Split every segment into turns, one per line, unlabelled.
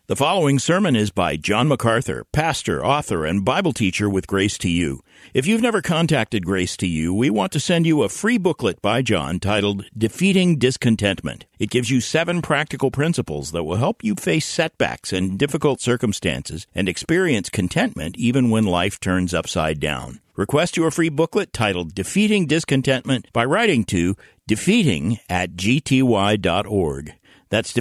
The following sermon is by John MacArthur, pastor, author, and Bible teacher with Grace to You. If you've never contacted Grace to You, we want to send you a free booklet by John titled Defeating Discontentment. It gives you 7 practical principles that will help you face setbacks and difficult circumstances and experience contentment even when life turns upside down. Request your free booklet titled Defeating Discontentment by writing to defeating@gty.org. That's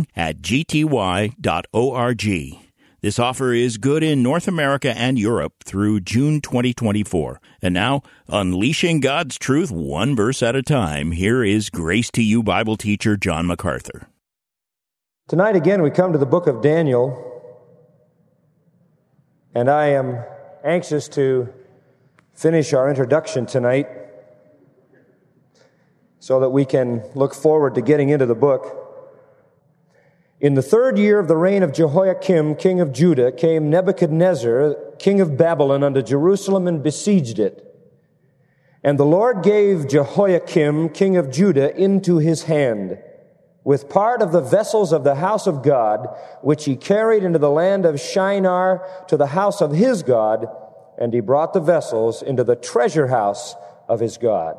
defeating@gty.org. This offer is good in North America and Europe through June 2024. And now, unleashing God's truth one verse at a time, here is Grace to You Bible teacher John MacArthur.
Tonight again we come to the book of Daniel, and I am anxious to finish our introduction tonight so that we can look forward to getting into the book. In the 3rd year of the reign of Jehoiakim, king of Judah, came Nebuchadnezzar, king of Babylon, unto Jerusalem and besieged it. And the Lord gave Jehoiakim, king of Judah, into his hand, with part of the vessels of the house of God, which he carried into the land of Shinar to the house of his God, and he brought the vessels into the treasure house of his God.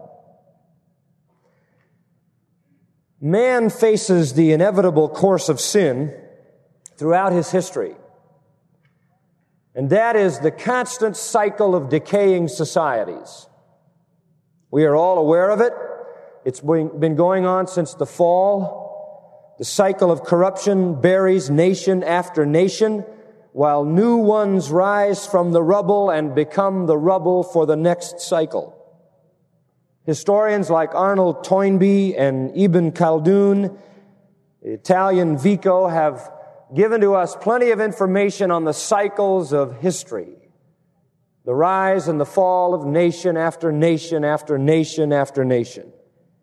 Man faces the inevitable course of sin throughout his history. And that is the constant cycle of decaying societies. We are all aware of it. It's been going on since the fall. The cycle of corruption buries nation after nation, while new ones rise from the rubble and become the rubble for the next cycle. Historians like Arnold Toynbee and Ibn Khaldun, the Italian Vico, have given to us plenty of information on the cycles of history. The rise and the fall of nation after nation after nation after nation.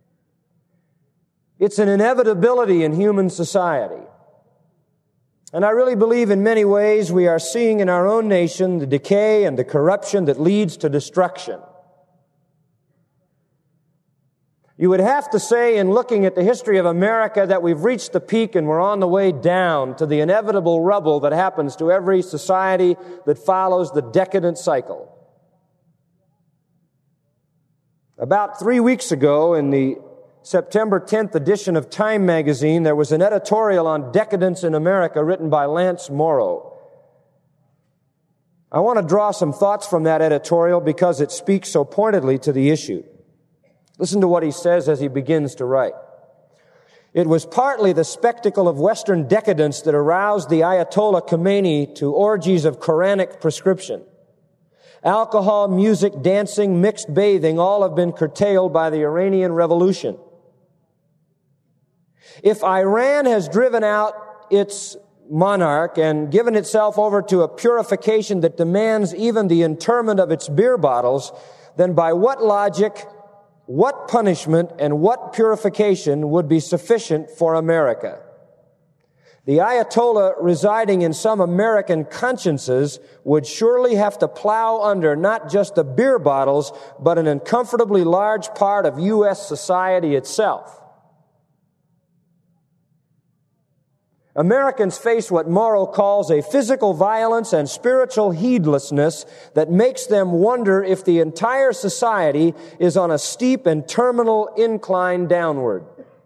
It's an inevitability in human society. And I really believe in many ways we are seeing in our own nation the decay and the corruption that leads to destruction. You would have to say, in looking at the history of America, that we've reached the peak and we're on the way down to the inevitable rubble that happens to every society that follows the decadent cycle. About 3 weeks ago, in the September 10th edition of Time magazine, there was an editorial on decadence in America written by Lance Morrow. I want to draw some thoughts from that editorial because it speaks so pointedly to the issue. Listen to what he says as he begins to write. It was partly the spectacle of Western decadence that aroused the Ayatollah Khomeini to orgies of Quranic prescription. Alcohol, music, dancing, mixed bathing, all have been curtailed by the Iranian Revolution. If Iran has driven out its monarch and given itself over to a purification that demands even the interment of its beer bottles, then by what logic, what punishment, and what purification would be sufficient for America? The Ayatollah residing in some American consciences would surely have to plow under not just the beer bottles, but an uncomfortably large part of U.S. society itself. Americans face what Morrow calls a physical violence and spiritual heedlessness that makes them wonder if the entire society is on a steep and terminal incline downward.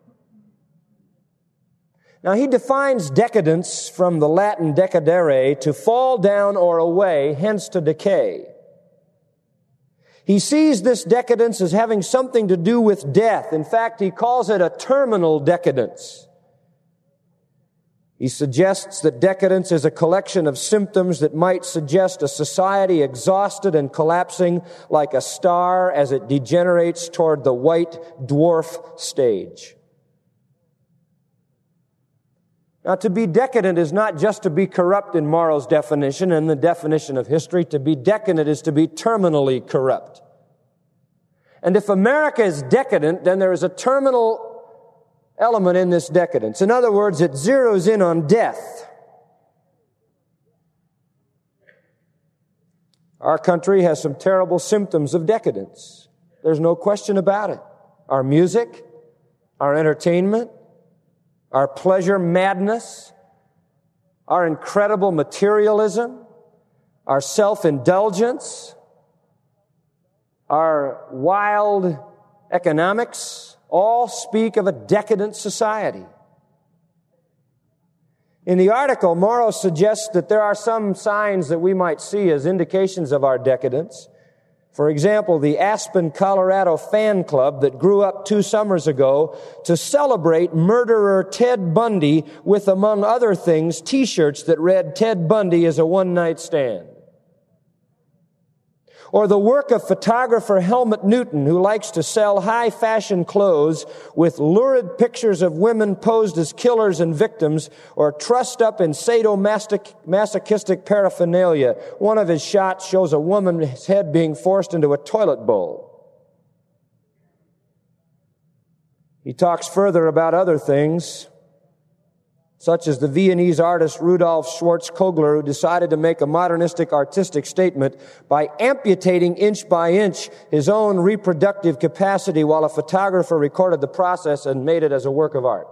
Now, he defines decadence from the Latin decadere, to fall down or away, hence to decay. He sees this decadence as having something to do with death. In fact, he calls it a terminal decadence. He suggests that decadence is a collection of symptoms that might suggest a society exhausted and collapsing like a star as it degenerates toward the white dwarf stage. Now, to be decadent is not just to be corrupt in Morrow's definition and the definition of history. To be decadent is to be terminally corrupt. And if America is decadent, then there is a terminal element in this decadence. In other words, it zeroes in on death. Our country has some terrible symptoms of decadence. There's no question about it. Our music, our entertainment, our pleasure madness, our incredible materialism, our self-indulgence, our wild economics, all speak of a decadent society. In the article, Morrow suggests that there are some signs that we might see as indications of our decadence. For example, the Aspen, Colorado fan club that grew up 2 summers ago to celebrate murderer Ted Bundy with, among other things, T-shirts that read, "Ted Bundy is a one-night stand." Or the work of photographer Helmut Newton, who likes to sell high-fashion clothes with lurid pictures of women posed as killers and victims or trussed up in sadomasochistic paraphernalia. One of his shots shows a woman's head being forced into a toilet bowl. He talks further about other things, such as the Viennese artist Rudolf Schwarz-Kogler, who decided to make a modernistic artistic statement by amputating inch by inch his own reproductive capacity while a photographer recorded the process and made it as a work of art.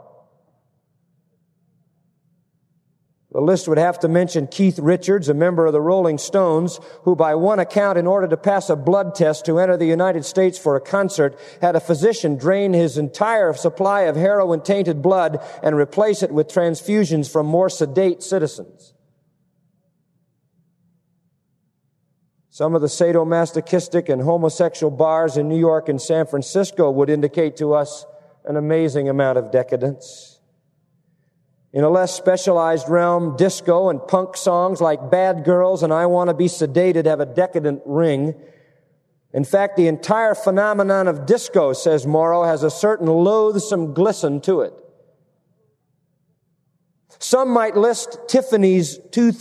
The list would have to mention Keith Richards, a member of the Rolling Stones, who by one account, in order to pass a blood test to enter the United States for a concert, had a physician drain his entire supply of heroin-tainted blood and replace it with transfusions from more sedate citizens. Some of the sadomasochistic and homosexual bars in New York and San Francisco would indicate to us an amazing amount of decadence. In a less specialized realm, disco and punk songs like Bad Girls and I Want to Be Sedated have a decadent ring. In fact, the entire phenomenon of disco, says Morrow, has a certain loathsome glisten to it. Some might list Tiffany's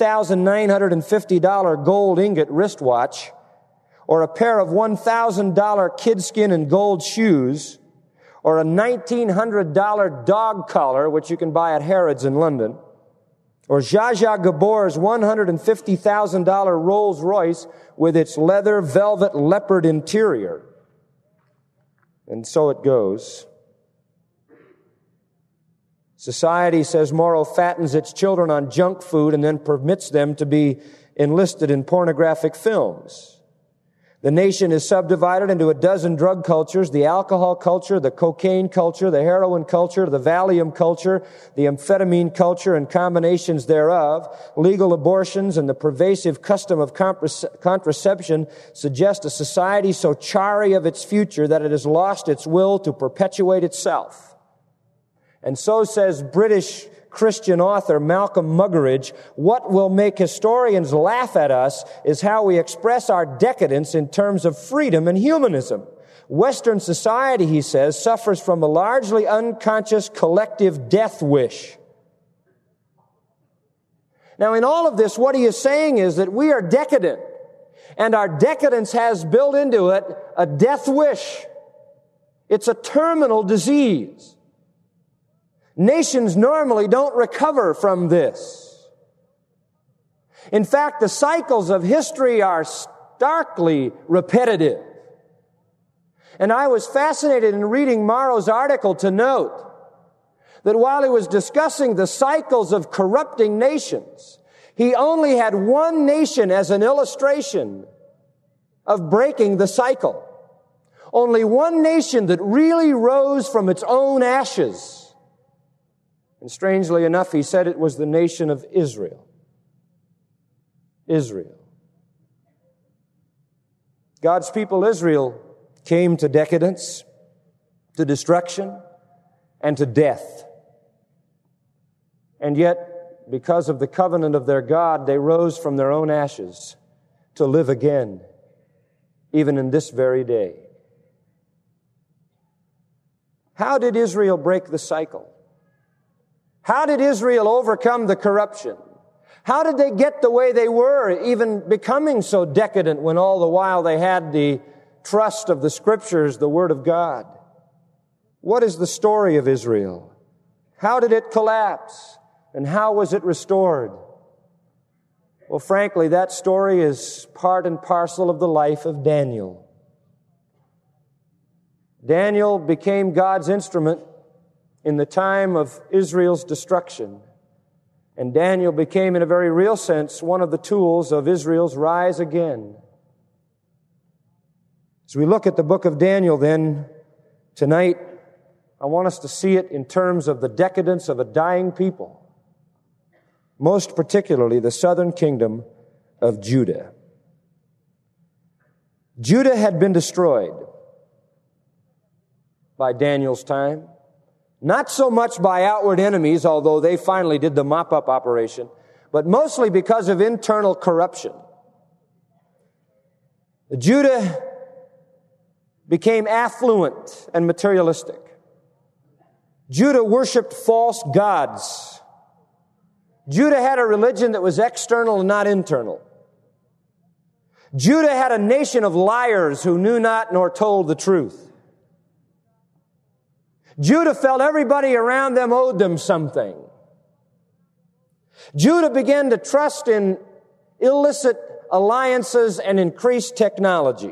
$2,950 gold ingot wristwatch or a pair of $1,000 kidskin and gold shoes or a $1,900 dog collar, which you can buy at Harrods in London, or Zsa Zsa Gabor's $150,000 Rolls Royce with its leather velvet leopard interior. And so it goes. Society, says Morrow, fattens its children on junk food and then permits them to be enlisted in pornographic films. The nation is subdivided into a dozen drug cultures: the alcohol culture, the cocaine culture, the heroin culture, the Valium culture, the amphetamine culture and combinations thereof. Legal abortions and the pervasive custom of contraception suggest a society so chary of its future that it has lost its will to perpetuate itself. And so, says British Christian author Malcolm Muggeridge, what will make historians laugh at us is how we express our decadence in terms of freedom and humanism. Western society, he says, suffers from a largely unconscious collective death wish. Now, in all of this, what he is saying is that we are decadent, and our decadence has built into it a death wish. It's a terminal disease. Nations normally don't recover from this. In fact, the cycles of history are starkly repetitive. And I was fascinated in reading Morrow's article to note that while he was discussing the cycles of corrupting nations, he only had one nation as an illustration of breaking the cycle. Only one nation that really rose from its own ashes. And strangely enough, he said it was the nation of Israel. Israel. God's people, Israel, came to decadence, to destruction, and to death. And yet, because of the covenant of their God, they rose from their own ashes to live again, even in this very day. How did Israel break the cycle? How did Israel overcome the corruption? How did they get the way they were, even becoming so decadent when all the while they had the trust of the Scriptures, the Word of God? What is the story of Israel? How did it collapse? And how was it restored? Well, frankly, that story is part and parcel of the life of Daniel. Daniel became God's instrument in the time of Israel's destruction. And Daniel became, in a very real sense, one of the tools of Israel's rise again. As we look at the book of Daniel then, tonight, I want us to see it in terms of the decadence of a dying people, most particularly the southern kingdom of Judah. Judah had been destroyed by Daniel's time. Not so much by outward enemies, although they finally did the mop-up operation, but mostly because of internal corruption. Judah became affluent and materialistic. Judah worshiped false gods. Judah had a religion that was external and not internal. Judah had a nation of liars who knew not nor told the truth. Judah felt everybody around them owed them something. Judah began to trust in illicit alliances and increased technology.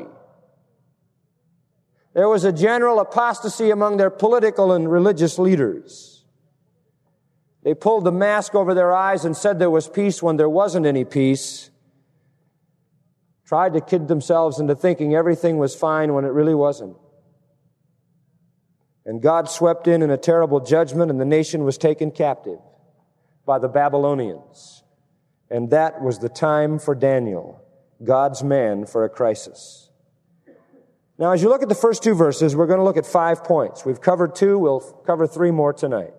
There was a general apostasy among their political and religious leaders. They pulled the mask over their eyes and said there was peace when there wasn't any peace. Tried to kid themselves into thinking everything was fine when it really wasn't. And God swept in a terrible judgment, and the nation was taken captive by the Babylonians. And that was the time for Daniel, God's man for a crisis. Now, as you look at the first two verses, we're going to look at 5 points. We've covered 2, we'll cover 3 more tonight.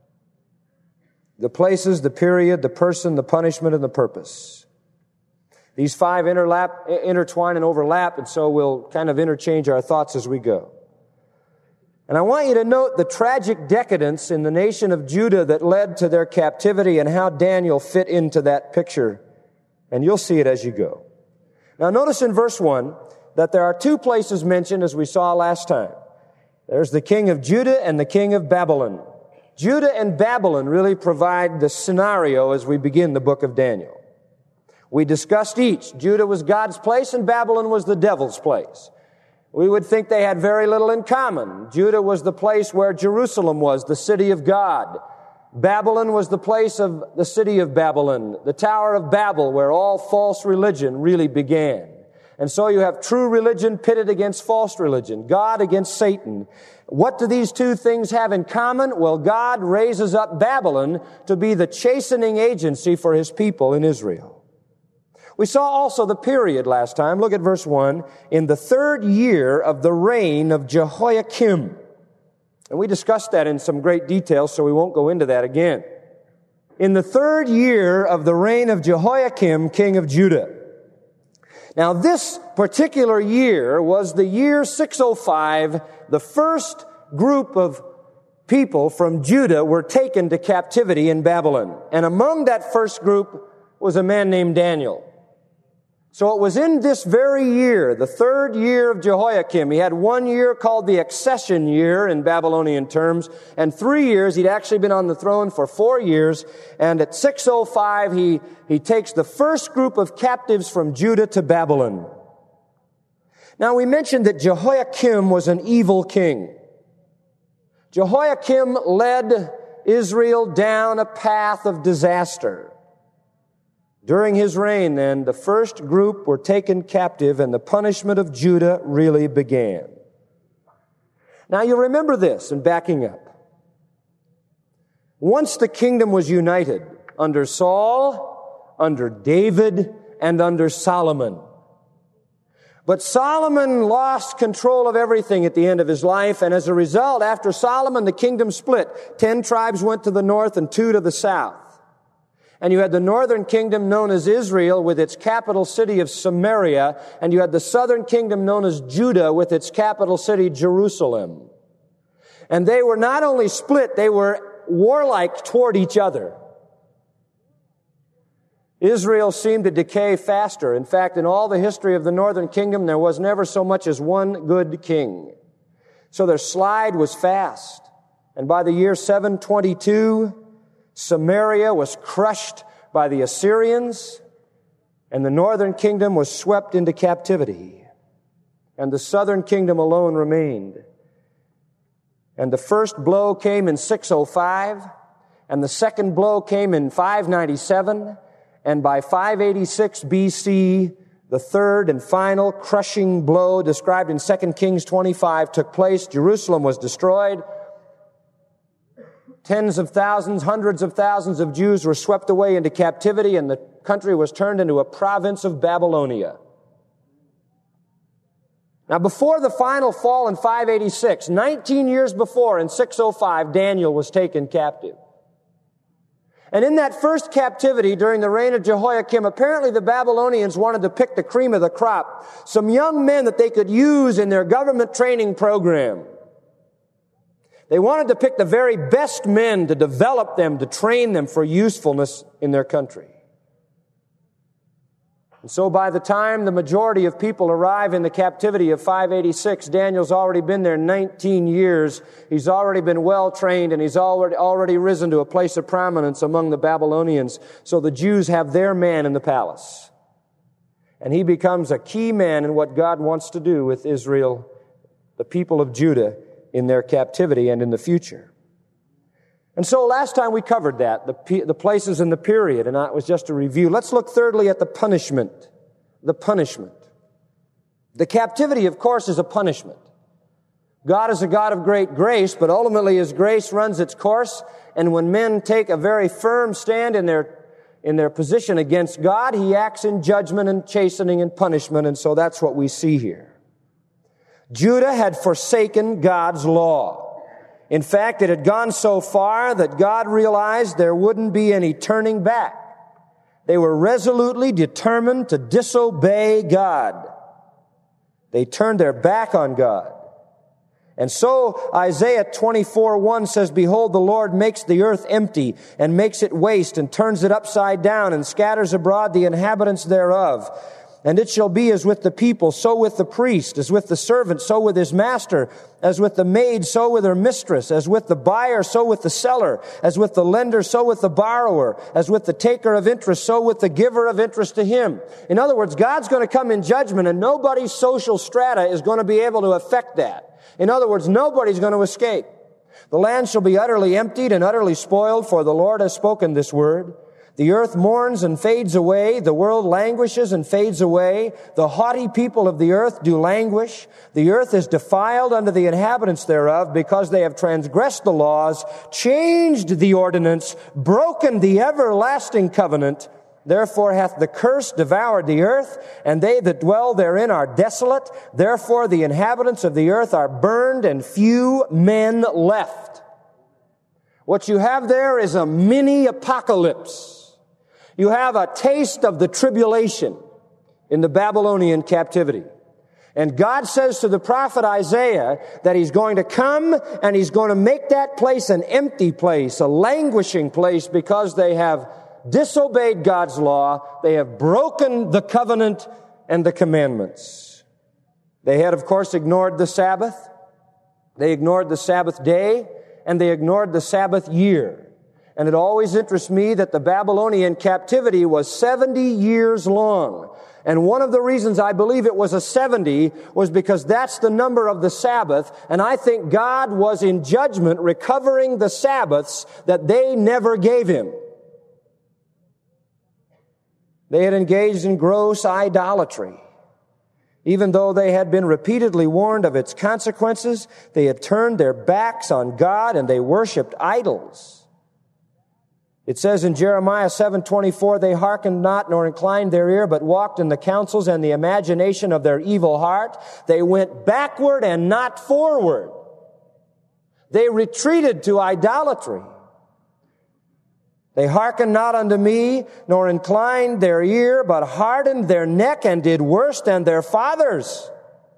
The places, the period, the person, the punishment, and the purpose. These 5 intertwine and overlap, and so we'll kind of interchange our thoughts as we go. And I want you to note the tragic decadence in the nation of Judah that led to their captivity and how Daniel fit into that picture. And you'll see it as you go. Now notice in verse 1 that there are 2 places mentioned as we saw last time. There's the king of Judah and the king of Babylon. Judah and Babylon really provide the scenario as we begin the book of Daniel. We discussed each. Judah was God's place and Babylon was the devil's place. We would think they had very little in common. Judah was the place where Jerusalem was, the city of God. Babylon was the place of the city of Babylon, the Tower of Babel, where all false religion really began. And so you have true religion pitted against false religion, God against Satan. What do these 2 things have in common? Well, God raises up Babylon to be the chastening agency for His people in Israel. We saw also the period last time. Look at verse 1. In the 3rd year of the reign of Jehoiakim. And we discussed that in some great detail, so we won't go into that again. In the 3rd year of the reign of Jehoiakim, king of Judah. Now, this particular year was the year 605. The first group of people from Judah were taken to captivity in Babylon. And among that first group was a man named Daniel. So it was in this very year, the 3rd year of Jehoiakim. He had 1 year called the accession year in Babylonian terms, and 3 years. He'd actually been on the throne for 4 years. And at 605, he takes the first group of captives from Judah to Babylon. Now, we mentioned that Jehoiakim was an evil king. Jehoiakim led Israel down a path of disaster. During his reign, then, the first group were taken captive and the punishment of Judah really began. Now, you remember this in backing up. Once the kingdom was united under Saul, under David, and under Solomon. But Solomon lost control of everything at the end of his life, and as a result, after Solomon, the kingdom split. 10 tribes went to the north and 2 to the south. And you had the northern kingdom known as Israel with its capital city of Samaria, and you had the southern kingdom known as Judah with its capital city Jerusalem. And they were not only split, they were warlike toward each other. Israel seemed to decay faster. In fact, in all the history of the northern kingdom, there was never so much as one good king. So their slide was fast. And by the year 722, Samaria was crushed by the Assyrians, and the northern kingdom was swept into captivity. And the southern kingdom alone remained. And the first blow came in 605, And the second blow came in 597, and by 586 BC, the third and final crushing blow described in 2 Kings 25 took place. Jerusalem was destroyed. Tens of thousands, hundreds of thousands of Jews were swept away into captivity, and the country was turned into a province of Babylonia. Now, before the final fall in 586, 19 years before, in 605, Daniel was taken captive. And in that first captivity during the reign of Jehoiakim, apparently the Babylonians wanted to pick the cream of the crop, some young men that they could use in their government training program. They wanted to pick the very best men to develop them, to train them for usefulness in their country. And so by the time the majority of people arrive in the captivity of 586, Daniel's already been there 19 years. He's already been well trained, and he's already risen to a place of prominence among the Babylonians. So the Jews have their man in the palace. And he becomes a key man in what God wants to do with Israel, the people of Judah, in their captivity and in the future. And so last time we covered that, the places and the period, and that was just a review. Let's look thirdly at the punishment. The punishment. The captivity, of course, is a punishment. God is a God of great grace, but ultimately His grace runs its course, and when men take a very firm stand in their position against God, He acts in judgment and chastening and punishment, and so that's what we see here. Judah had forsaken God's law. In fact, it had gone so far that God realized there wouldn't be any turning back. They were resolutely determined to disobey God. They turned their back on God. And so Isaiah 24:1 says, "Behold, the Lord makes the earth empty and makes it waste and turns it upside down and scatters abroad the inhabitants thereof. And it shall be as with the people, so with the priest, as with the servant, so with his master, as with the maid, so with her mistress, as with the buyer, so with the seller, as with the lender, so with the borrower, as with the taker of interest, so with the giver of interest to him." In other words, God's going to come in judgment, and nobody's social strata is going to be able to affect that. In other words, nobody's going to escape. "The land shall be utterly emptied and utterly spoiled, for the Lord has spoken this word. The earth mourns and fades away. The world languishes and fades away. The haughty people of the earth do languish. The earth is defiled unto the inhabitants thereof, because they have transgressed the laws, changed the ordinance, broken the everlasting covenant. Therefore hath the curse devoured the earth, and they that dwell therein are desolate. Therefore the inhabitants of the earth are burned, and few men left." What you have there is a mini apocalypse. You have a taste of the tribulation in the Babylonian captivity. And God says to the prophet Isaiah that He's going to come and He's going to make that place an empty place, a languishing place, because they have disobeyed God's law. They have broken the covenant and the commandments. They had, of course, ignored the Sabbath. They ignored the Sabbath day, and they ignored the Sabbath year. And it always interests me that the Babylonian captivity was 70 years long. And one of the reasons I believe it was a 70 was because that's the number of the Sabbath. And I think God was in judgment recovering the Sabbaths that they never gave Him. They had engaged in gross idolatry. Even though they had been repeatedly warned of its consequences, they had turned their backs on God and they worshiped idols. It says in Jeremiah 7:24, "They hearkened not nor inclined their ear, but walked in the counsels and the imagination of their evil heart. They went backward and not forward." They retreated to idolatry. "They hearkened not unto me, nor inclined their ear, but hardened their neck and did worse than their fathers."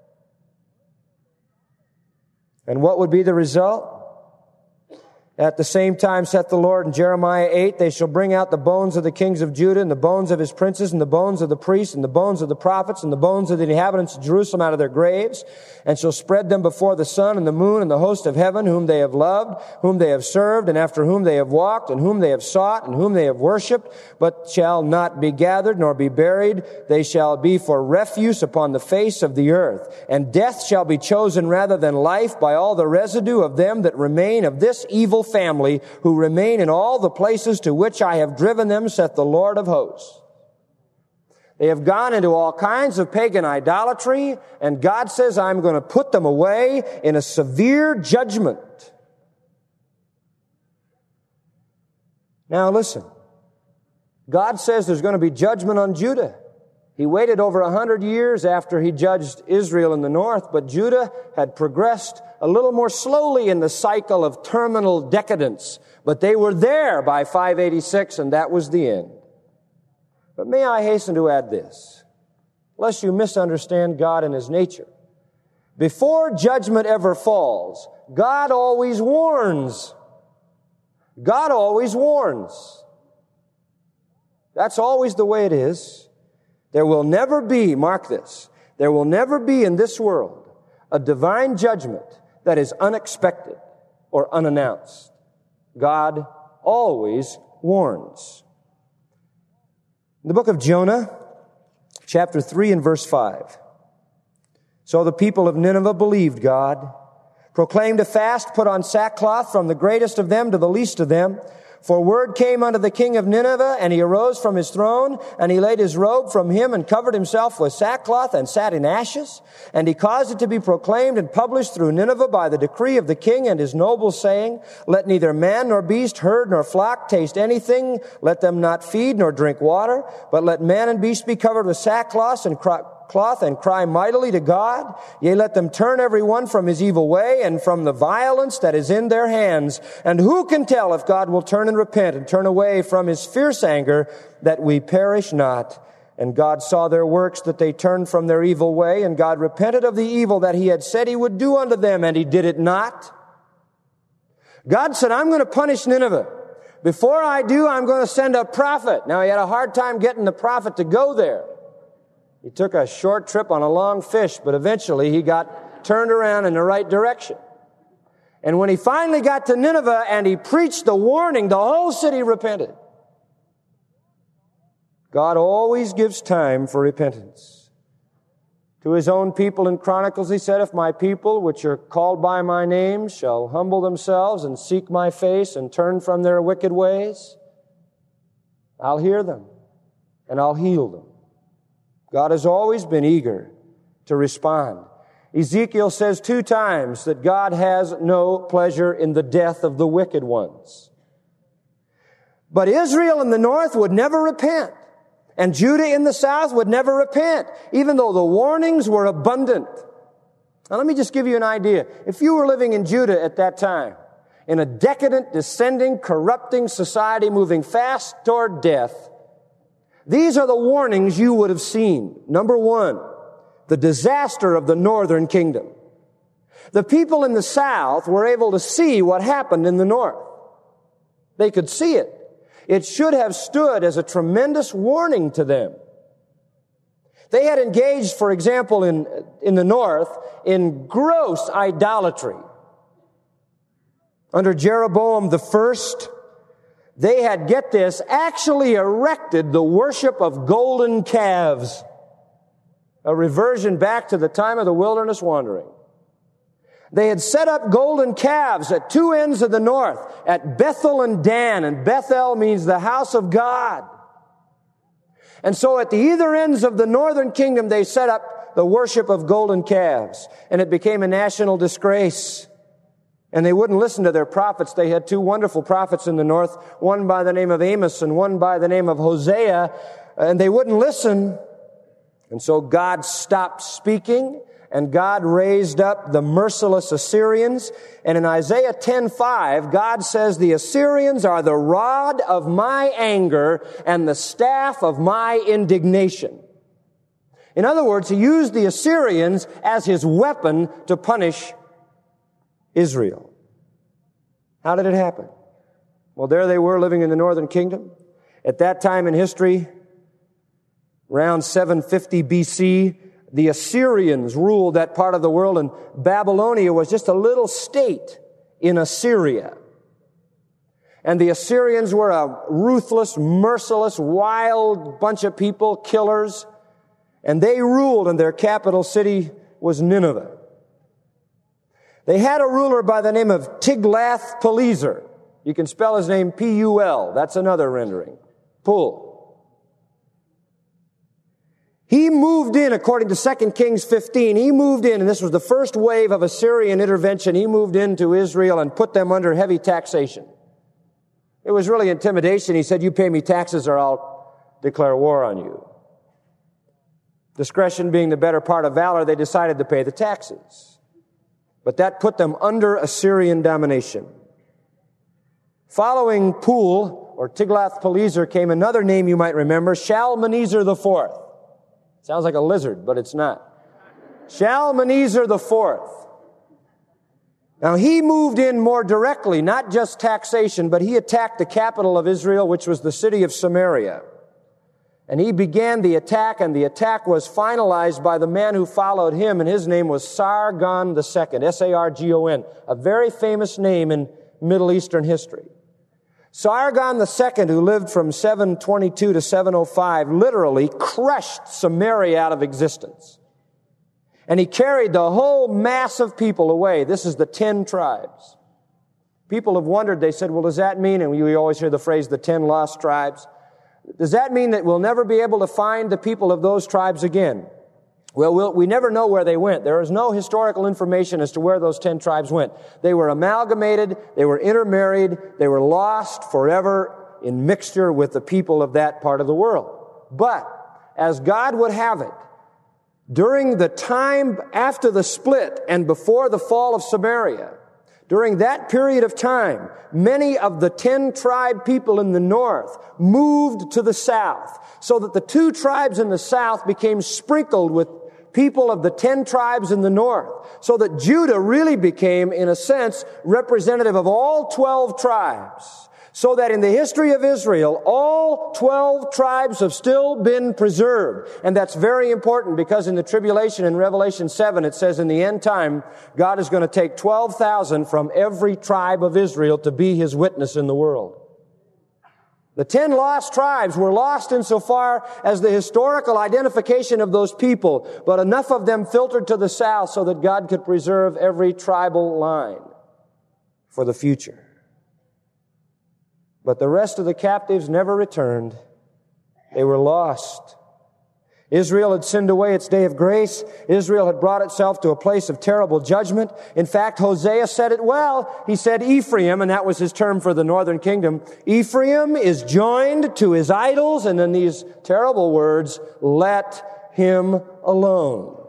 And what would be the result? "At the same time saith the Lord in Jeremiah 8, they shall bring out the bones of the kings of Judah, and the bones of his princes, and the bones of the priests, and the bones of the prophets, and the bones of the inhabitants of Jerusalem out of their graves, and shall spread them before the sun and the moon and the host of heaven, whom they have loved, whom they have served, and after whom they have walked, and whom they have sought, and whom they have worshipped, but shall not be gathered nor be buried. They shall be for refuse upon the face of the earth. And death shall be chosen rather than life by all the residue of them that remain of this evil family who remain in all the places to which I have driven them, saith the Lord of hosts. They have gone into all kinds of pagan idolatry, and God says, I'm going to put them away in a severe judgment. Now listen. God says there's going to be judgment on Judah. He waited over 100 years after he judged Israel in the north, but Judah had progressed a little more slowly in the cycle of terminal decadence. But they were there by 586, and that was the end. But may I hasten to add this, lest you misunderstand God and His nature. Before judgment ever falls, God always warns. God always warns. That's always the way it is. There will never be, mark this, there will never be in this world a divine judgment that is unexpected or unannounced. God always warns. In the book of Jonah, chapter 3 and verse 5. So the people of Nineveh believed God, proclaimed a fast, put on sackcloth from the greatest of them to the least of them. For word came unto the king of Nineveh, and he arose from his throne, and he laid his robe from him, and covered himself with sackcloth, and sat in ashes. And he caused it to be proclaimed and published through Nineveh by the decree of the king and his nobles, saying, Let neither man nor beast, herd nor flock taste anything. Let them not feed nor drink water, but let man and beast be covered with sackcloth and cry mightily to God. Yea, let them turn every one from his evil way and from the violence that is in their hands. And who can tell if God will turn and repent and turn away from his fierce anger, that we perish not? And God saw their works, that they turned from their evil way, and God repented of the evil that he had said he would do unto them, and he did it not. God said, I'm going to punish Nineveh. Before I do, I'm going to send a prophet. Now, he had a hard time getting the prophet to go there. He took a short trip on a long fish, but eventually he got turned around in the right direction. And when he finally got to Nineveh and he preached the warning, the whole city repented. God always gives time for repentance. To his own people in Chronicles, he said, If my people, which are called by my name, shall humble themselves and seek my face and turn from their wicked ways, I'll hear them and I'll heal them. God has always been eager to respond. Ezekiel says 2 times that God has no pleasure in the death of the wicked ones. But Israel in the north would never repent, and Judah in the south would never repent, even though the warnings were abundant. Now let me just give you an idea. If you were living in Judah at that time, in a decadent, descending, corrupting society moving fast toward death, these are the warnings you would have seen. Number 1, the disaster of the northern kingdom. The people in the south were able to see what happened in the north. They could see it. It should have stood as a tremendous warning to them. They had engaged, for example, in the north, in gross idolatry. Under Jeroboam the first, they had, get this, actually erected the worship of golden calves. A reversion back to the time of the wilderness wandering. They had set up golden calves at 2 ends of the north, at Bethel and Dan, and Bethel means the house of God. And so at the either ends of the northern kingdom, they set up the worship of golden calves, and it became a national disgrace. And they wouldn't listen to their prophets. They had 2 wonderful prophets in the north, one by the name of Amos and one by the name of Hosea, and they wouldn't listen. And so God stopped speaking, and God raised up the merciless Assyrians. And in Isaiah 10:5, God says, The Assyrians are the rod of my anger and the staff of my indignation. In other words, he used the Assyrians as his weapon to punish Israel. How did it happen? Well, there they were living in the northern kingdom. At that time in history, around 750 BC, the Assyrians ruled that part of the world, and Babylonia was just a little state in Assyria. And the Assyrians were a ruthless, merciless, wild bunch of people, killers, and they ruled, and their capital city was Nineveh. They had a ruler by the name of Tiglath-Pileser. You can spell his name P-U-L. That's another rendering. Pul. He moved in, according to 2 Kings 15, he moved in, and this was the first wave of Assyrian intervention. He moved into Israel and put them under heavy taxation. It was really intimidation. He said, you pay me taxes or I'll declare war on you. Discretion being the better part of valor, they decided to pay the taxes. But that put them under Assyrian domination. Following Pul, or Tiglath-Pileser, came another name you might remember, Shalmaneser IV. Sounds like a lizard, but it's not. Shalmaneser IV. Now, he moved in more directly, not just taxation, but he attacked the capital of Israel, which was the city of Samaria. And he began the attack, and the attack was finalized by the man who followed him, and his name was Sargon II, S-A-R-G-O-N, a very famous name in Middle Eastern history. Sargon II, who lived from 722 to 705, literally crushed Samaria out of existence. And he carried the whole mass of people away. This is the 10 tribes. People have wondered, they said, well, does that mean, and we always hear the phrase, the 10 lost tribes, does that mean that we'll never be able to find the people of those tribes again? Well, we never know where they went. There is no historical information as to where those 10 tribes went. They were amalgamated, they were intermarried, they were lost forever in mixture with the people of that part of the world. But, as God would have it, during the time after the split and before the fall of Samaria, during that period of time, many of the 10 tribe people in the north moved to the south, so that the 2 tribes in the south became sprinkled with people of the 10 tribes in the north, so that Judah really became, in a sense, representative of all 12 tribes. So that in the history of Israel, all 12 tribes have still been preserved. And that's very important because in the tribulation in Revelation 7, it says in the end time, God is going to take 12,000 from every tribe of Israel to be His witness in the world. The 10 lost tribes were lost insofar as the historical identification of those people, but enough of them filtered to the south so that God could preserve every tribal line for the future. But the rest of the captives never returned. They were lost. Israel had sinned away its day of grace. Israel had brought itself to a place of terrible judgment. In fact, Hosea said it well. He said Ephraim, and that was his term for the northern kingdom, Ephraim is joined to his idols, and then these terrible words, let him alone.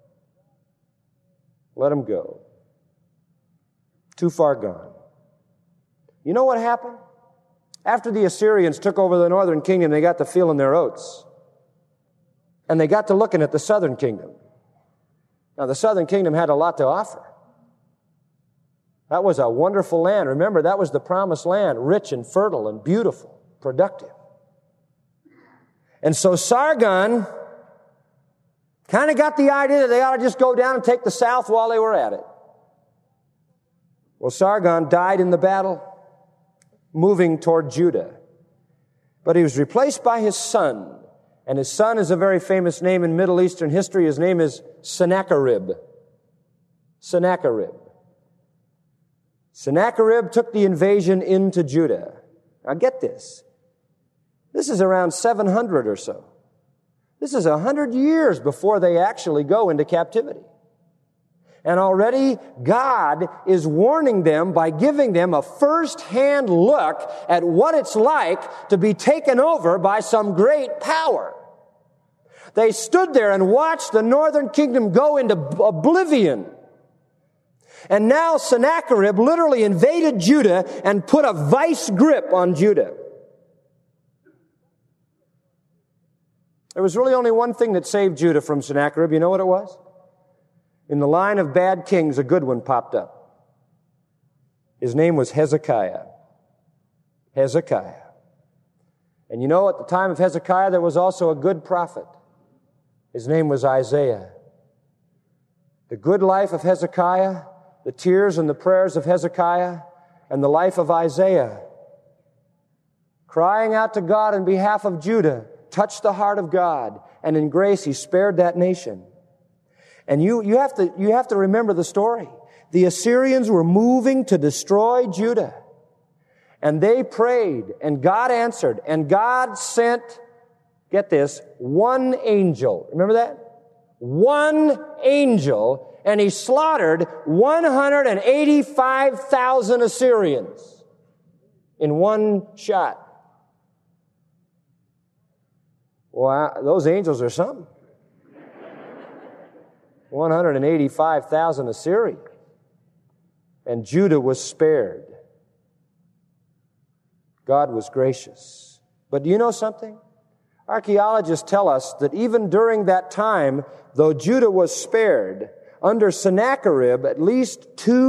Let him go. Too far gone. You know what happened? After the Assyrians took over the northern kingdom, they got to feeling their oats. And they got to looking at the southern kingdom. Now, the southern kingdom had a lot to offer. That was a wonderful land. Remember, that was the promised land, rich and fertile and beautiful, productive. And so Sargon kind of got the idea that they ought to just go down and take the south while they were at it. Well, Sargon died in the battle, moving toward Judah. But he was replaced by his son. And his son is a very famous name in Middle Eastern history. His name is Sennacherib. Sennacherib. Sennacherib took the invasion into Judah. Now get this. This is around 700 or so. This is 100 years before they actually go into captivity. And already God is warning them by giving them a first-hand look at what it's like to be taken over by some great power. They stood there and watched the northern kingdom go into oblivion. And now Sennacherib literally invaded Judah and put a vice grip on Judah. There was really only one thing that saved Judah from Sennacherib. You know what it was? In the line of bad kings, a good one popped up. His name was Hezekiah. Hezekiah. And you know, at the time of Hezekiah, there was also a good prophet. His name was Isaiah. The good life of Hezekiah, the tears and the prayers of Hezekiah, and the life of Isaiah, crying out to God on behalf of Judah, touched the heart of God, and in grace He spared that nation. And you have to remember the story. The Assyrians were moving to destroy Judah. And they prayed, and God answered, and God sent, get this, one angel. Remember that? One angel, and he slaughtered 185,000 Assyrians in one shot. Well, those angels are something. 185,000 Assyrians. And Judah was spared. God was gracious. But do you know something? Archaeologists tell us that even during that time, though Judah was spared, under Sennacherib, at least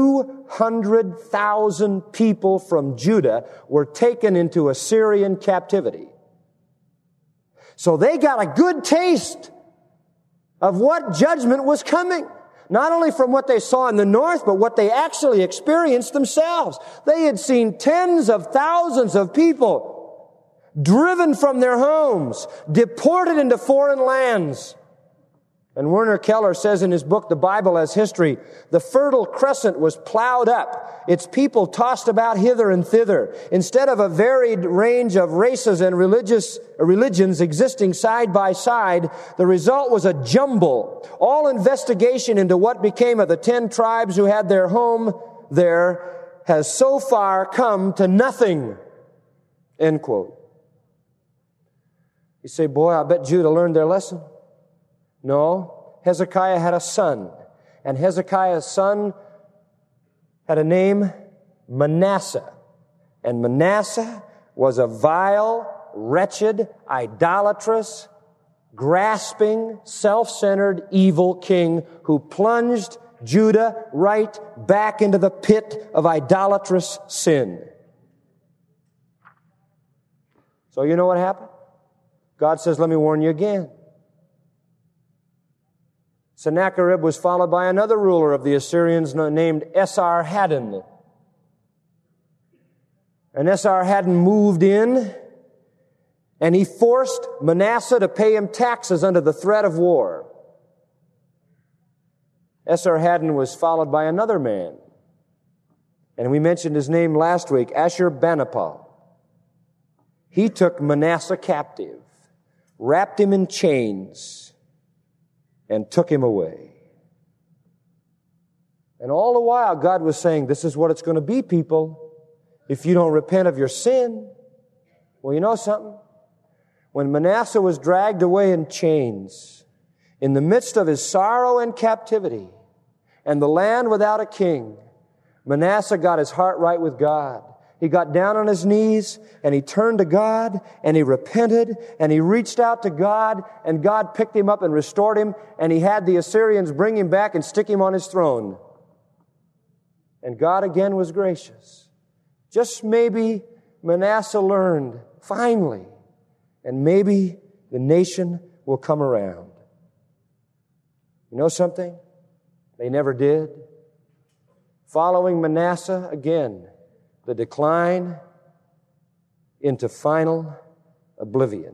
200,000 people from Judah were taken into Assyrian captivity. So they got a good taste of what judgment was coming. Not only from what they saw in the north, but what they actually experienced themselves. They had seen tens of thousands of people driven from their homes, deported into foreign lands. And Werner Keller says in his book, The Bible as History, the Fertile Crescent was plowed up, its people tossed about hither and thither. Instead of a varied range of races and religions existing side by side, the result was a jumble. All investigation into what became of the 10 tribes who had their home there has so far come to nothing. End quote. You say, boy, I bet Judah learned their lesson. No, Hezekiah had a son, and Hezekiah's son had a name, Manasseh. And Manasseh was a vile, wretched, idolatrous, grasping, self-centered, evil king who plunged Judah right back into the pit of idolatrous sin. So you know what happened? God says, let me warn you again. Sennacherib was followed by another ruler of the Assyrians named Esarhaddon. And Esarhaddon moved in, and he forced Manasseh to pay him taxes under the threat of war. Esarhaddon was followed by another man, and we mentioned his name last week, Ashurbanipal. He took Manasseh captive, wrapped him in chains, and took him away. And all the while, God was saying, this is what it's going to be, people, if you don't repent of your sin. Well, you know something? When Manasseh was dragged away in chains, in the midst of his sorrow and captivity, and the land without a king, Manasseh got his heart right with God. He got down on his knees, and he turned to God, and he repented, and he reached out to God, and God picked him up and restored him, and he had the Assyrians bring him back and stick him on his throne. And God again was gracious. Just maybe Manasseh learned, finally, and maybe the nation will come around. You know something? They never did. Following Manasseh again, the decline into final oblivion.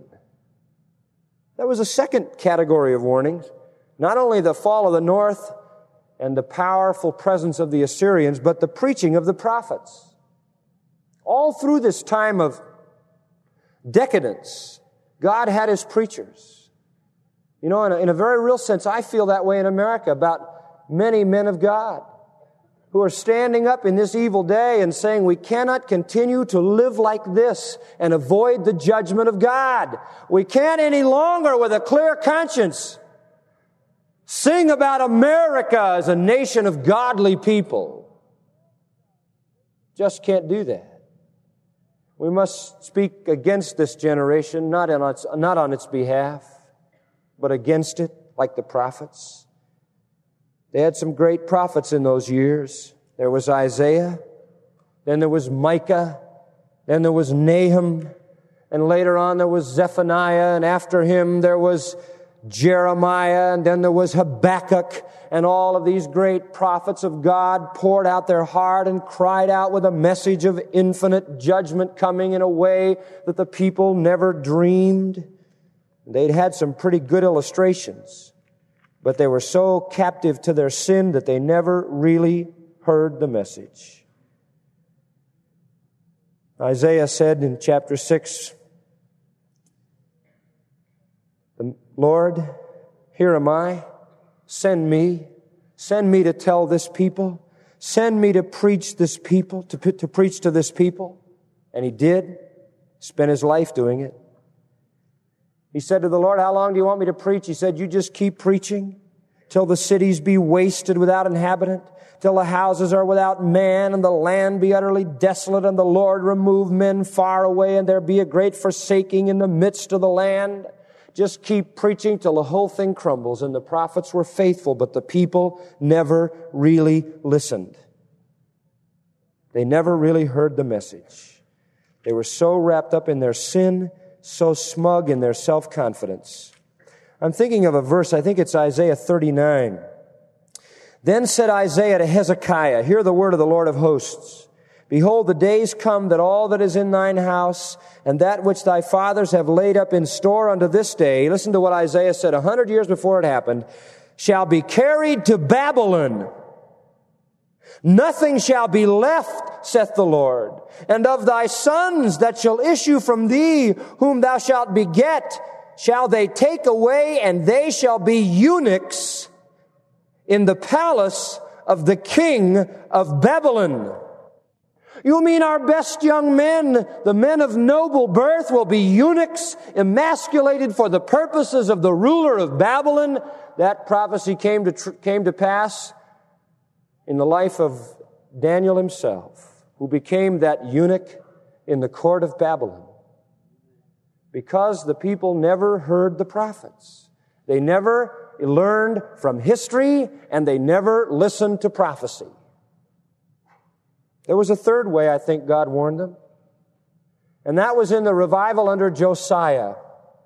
There was a second category of warnings. Not only the fall of the north and the powerful presence of the Assyrians, but the preaching of the prophets. All through this time of decadence, God had His preachers. You know, in a very real sense, I feel that way in America about many men of God who are standing up in this evil day and saying we cannot continue to live like this and avoid the judgment of God. We can't any longer, with a clear conscience, sing about America as a nation of godly people. Just can't do that. We must speak against this generation, not on its behalf, but against it, like the prophets. They had some great prophets in those years. There was Isaiah, then there was Micah, then there was Nahum, and later on there was Zephaniah, and after him there was Jeremiah, and then there was Habakkuk, and all of these great prophets of God poured out their heart and cried out with a message of infinite judgment coming in a way that the people never dreamed. They'd had some pretty good illustrations, but they were so captive to their sin that they never really heard the message. Isaiah said in chapter 6, Lord, here am I. Send me. Send me to tell this people. Send me to preach this people, to preach to this people. And He did. Spent His life doing it. He said to the Lord, how long do you want me to preach? He said, you just keep preaching till the cities be wasted without inhabitant, till the houses are without man, and the land be utterly desolate, and the Lord remove men far away, and there be a great forsaking in the midst of the land. Just keep preaching till the whole thing crumbles. And the prophets were faithful, but the people never really listened. They never really heard the message. They were so wrapped up in their sin, so smug in their self-confidence. I'm thinking of a verse, I think it's Isaiah 39. Then said Isaiah to Hezekiah, hear the word of the Lord of hosts. Behold, the days come that all that is in thine house and that which thy fathers have laid up in store unto this day, listen to what Isaiah said 100 years before it happened, shall be carried to Babylon. Nothing shall be left, saith the Lord. And of thy sons that shall issue from thee, whom thou shalt beget, shall they take away, and they shall be eunuchs in the palace of the king of Babylon. You mean our best young men, the men of noble birth, will be eunuchs, emasculated for the purposes of the ruler of Babylon? That prophecy came to pass in the life of Daniel himself, who became that eunuch in the court of Babylon. Because the people never heard the prophets. They never learned from history, and they never listened to prophecy. There was a third way I think God warned them, and that was in the revival under Josiah.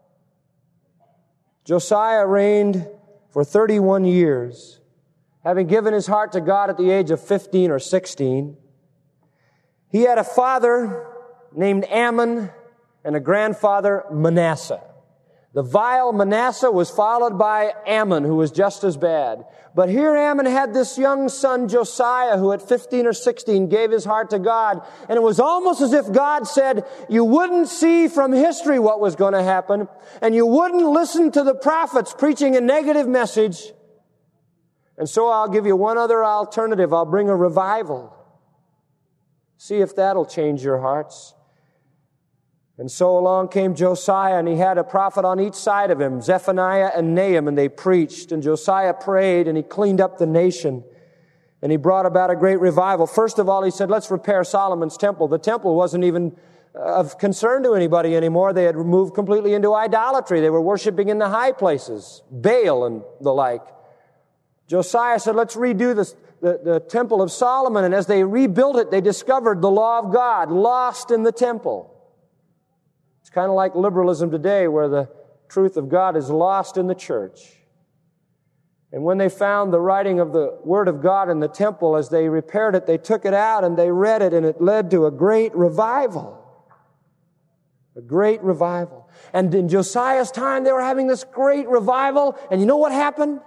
Josiah reigned for 31 years. Having given his heart to God at the age of 15 or 16, he had a father named Ammon and a grandfather, Manasseh. The vile Manasseh was followed by Ammon, who was just as bad. But here Ammon had this young son, Josiah, who at 15 or 16 gave his heart to God. And it was almost as if God said, you wouldn't see from history what was going to happen, and you wouldn't listen to the prophets preaching a negative message. And so I'll give you one other alternative. I'll bring a revival. See if that'll change your hearts. And so along came Josiah, and he had a prophet on each side of him, Zephaniah and Nahum, and they preached. And Josiah prayed, and he cleaned up the nation. And he brought about a great revival. First of all, he said, let's repair Solomon's temple. The temple wasn't even of concern to anybody anymore. They had moved completely into idolatry. They were worshiping in the high places, Baal and the like. Josiah said, let's redo the temple of Solomon. And as they rebuilt it, they discovered the law of God lost in the temple. It's kind of like liberalism today, where the truth of God is lost in the church. And when they found the writing of the Word of God in the temple, as they repaired it, they took it out and they read it, and it led to a great revival. A great revival. And in Josiah's time, they were having this great revival. And you know what happened?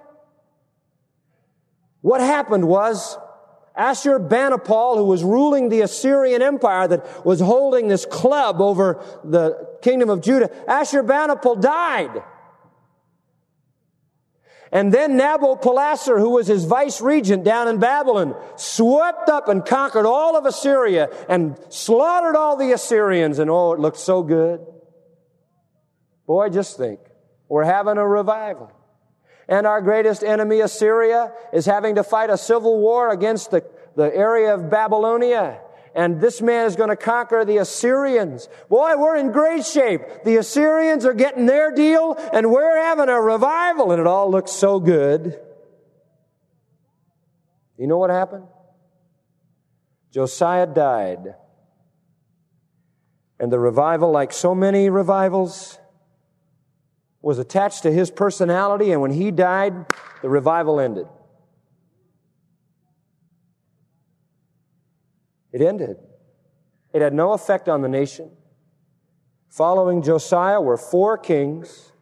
What happened was Ashurbanipal, who was ruling the Assyrian Empire that was holding this club over the kingdom of Judah, Ashurbanipal died. And then Nabopolassar, who was his vice-regent down in Babylon, swept up and conquered all of Assyria and slaughtered all the Assyrians. And oh, it looked so good. Boy, just think. We're having a revival. And our greatest enemy, Assyria, is having to fight a civil war against the area of Babylonia. And this man is going to conquer the Assyrians. Boy, we're in great shape. The Assyrians are getting their deal, and we're having a revival, and it all looks so good. You know what happened? Josiah died. And the revival, like so many revivals, was attached to his personality, and when he died, the revival ended. It ended. It had no effect on the nation. Following Josiah were 4 kings,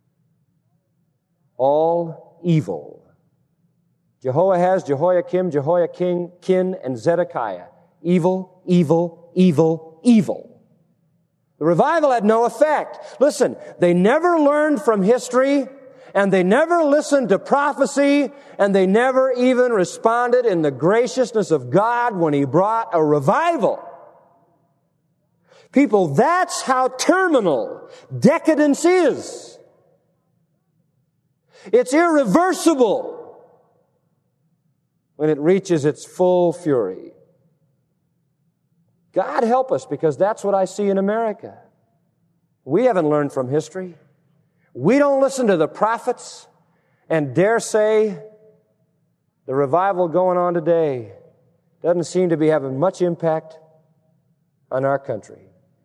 all evil. Jehoahaz, Jehoiakim, Jehoiakim, and Zedekiah. Evil, evil, evil, evil. The revival had no effect. Listen, they never learned from history, and they never listened to prophecy, and they never even responded in the graciousness of God when He brought a revival. People, that's how terminal decadence is. It's irreversible when it reaches its full fury. God help us, because that's what I see in America. We haven't learned from history. We don't listen to the prophets, and dare say the revival going on today doesn't seem to be having much impact on our country.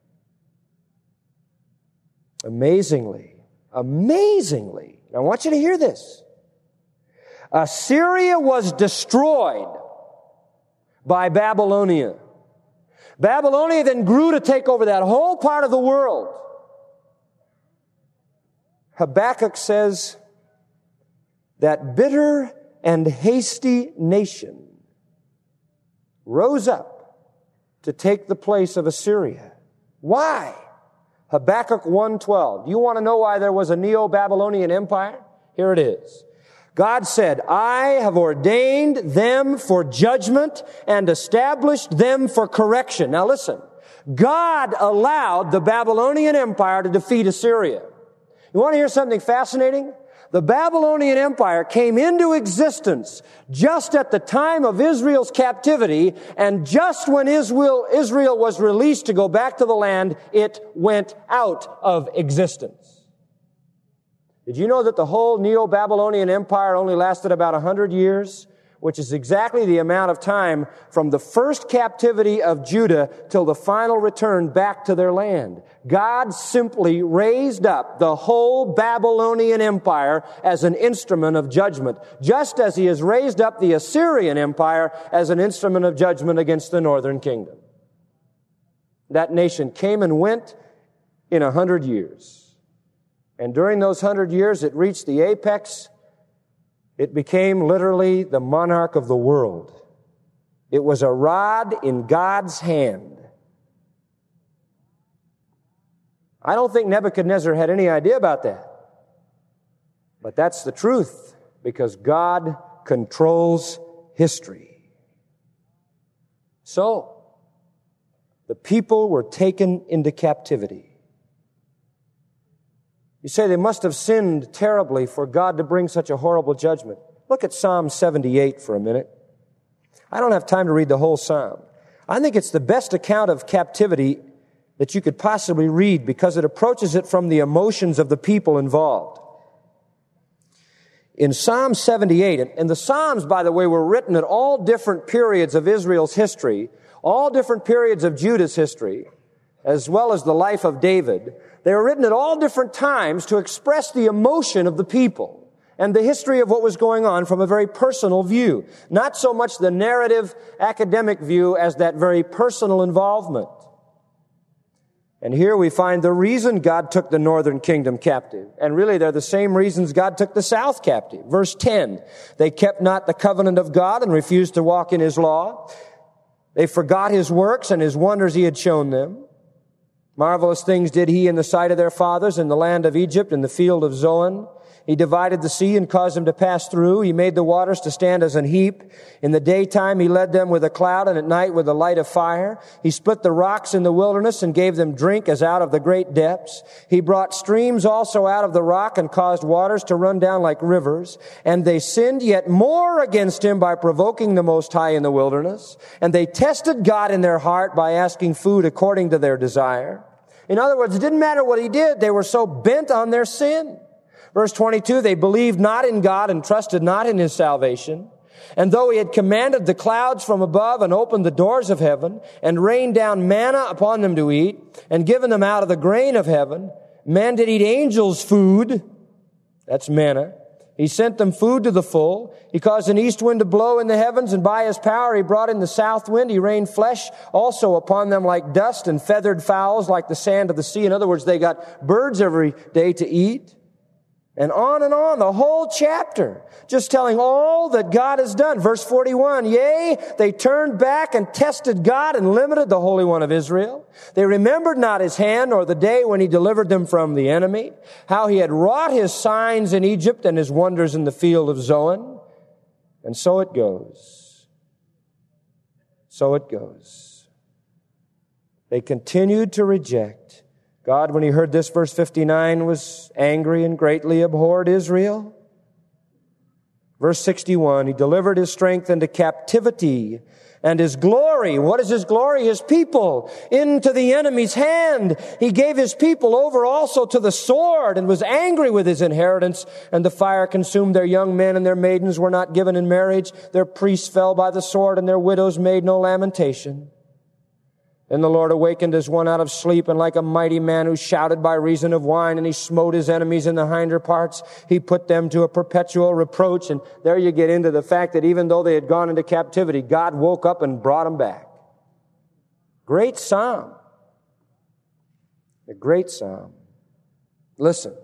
Amazingly, I want you to hear this. Assyria was destroyed by Babylonia. Babylonia then grew to take over that whole part of the world. Habakkuk says that bitter and hasty nation rose up to take the place of Assyria. Why? Habakkuk 1:12. You want to know why there was a Neo-Babylonian empire? Here it is. God said, I have ordained them for judgment and established them for correction. Now listen, God allowed the Babylonian Empire to defeat Assyria. You want to hear something fascinating? The Babylonian Empire came into existence just at the time of Israel's captivity, and just when Israel was released to go back to the land, it went out of existence. Did you know that the whole Neo-Babylonian Empire only lasted about 100 years? Which is exactly the amount of time from the first captivity of Judah till the final return back to their land. God simply raised up the whole Babylonian Empire as an instrument of judgment, just as He has raised up the Assyrian Empire as an instrument of judgment against the northern kingdom. That nation came and went in 100 years. And during those 100 years, it reached the apex. It became literally the monarch of the world. It was a rod in God's hand. I don't think Nebuchadnezzar had any idea about that. But that's the truth, because God controls history. So, the people were taken into captivity. You say they must have sinned terribly for God to bring such a horrible judgment. Look at Psalm 78 for a minute. I don't have time to read the whole psalm. I think it's the best account of captivity that you could possibly read, because it approaches it from the emotions of the people involved. In Psalm 78, and the Psalms, by the way, were written at all different periods of Israel's history, all different periods of Judah's history, as well as the life of David. They were written at all different times to express the emotion of the people and the history of what was going on from a very personal view. Not so much the narrative academic view as that very personal involvement. And here we find the reason God took the northern kingdom captive. And really they're the same reasons God took the south captive. Verse 10, they kept not the covenant of God and refused to walk in His law. They forgot His works and His wonders He had shown them. Marvelous things did He in the sight of their fathers in the land of Egypt, in the field of Zoan. He divided the sea and caused them to pass through. He made the waters to stand as an heap. In the daytime He led them with a cloud, and at night with a light of fire. He split the rocks in the wilderness and gave them drink as out of the great depths. He brought streams also out of the rock and caused waters to run down like rivers. And they sinned yet more against Him by provoking the Most High in the wilderness. And they tested God in their heart by asking food according to their desire. In other words, it didn't matter what He did. They were so bent on their sin. Verse 22, they believed not in God and trusted not in His salvation. And though He had commanded the clouds from above and opened the doors of heaven and rained down manna upon them to eat and given them out of the grain of heaven, men did eat angels' food. That's manna. He sent them food to the full. He caused an east wind to blow in the heavens, and by His power He brought in the south wind. He rained flesh also upon them like dust, and feathered fowls like the sand of the sea. In other words, they got birds every day to eat. And on, the whole chapter, just telling all that God has done. Verse 41, yea, they turned back and tested God and limited the Holy One of Israel. They remembered not his hand nor the day when he delivered them from the enemy, how he had wrought his signs in Egypt and his wonders in the field of Zoan. And so it goes. So it goes. They continued to reject. God, when he heard this, verse 59, was angry and greatly abhorred Israel. Verse 61, he delivered his strength into captivity and his glory. What is his glory? His people into the enemy's hand. He gave his people over also to the sword and was angry with his inheritance, and the fire consumed their young men, and their maidens were not given in marriage. Their priests fell by the sword, and their widows made no lamentation. Then the Lord awakened as one out of sleep, and like a mighty man who shouted by reason of wine, and he smote his enemies in the hinder parts. He put them to a perpetual reproach. And there you get into the fact that even though they had gone into captivity, God woke up and brought them back. Great psalm. A great psalm. Listen.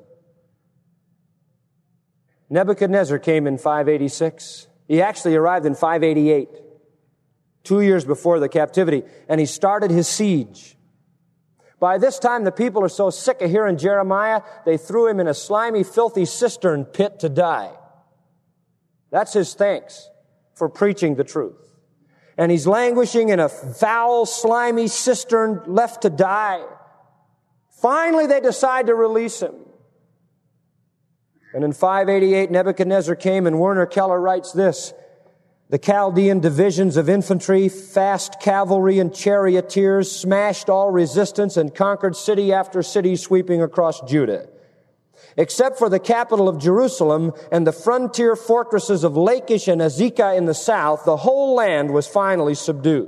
Nebuchadnezzar came in 586. He actually arrived in 588. 2 years before the captivity, and he started his siege. By this time, the people are so sick of hearing Jeremiah, they threw him in a slimy, filthy cistern pit to die. That's his thanks for preaching the truth. And he's languishing in a foul, slimy cistern left to die. Finally, they decide to release him. And in 588, Nebuchadnezzar came, and Werner Keller writes this: the Chaldean divisions of infantry, fast cavalry, and charioteers smashed all resistance and conquered city after city, sweeping across Judah. Except for the capital of Jerusalem and the frontier fortresses of Lachish and Azekah in the south, the whole land was finally subdued.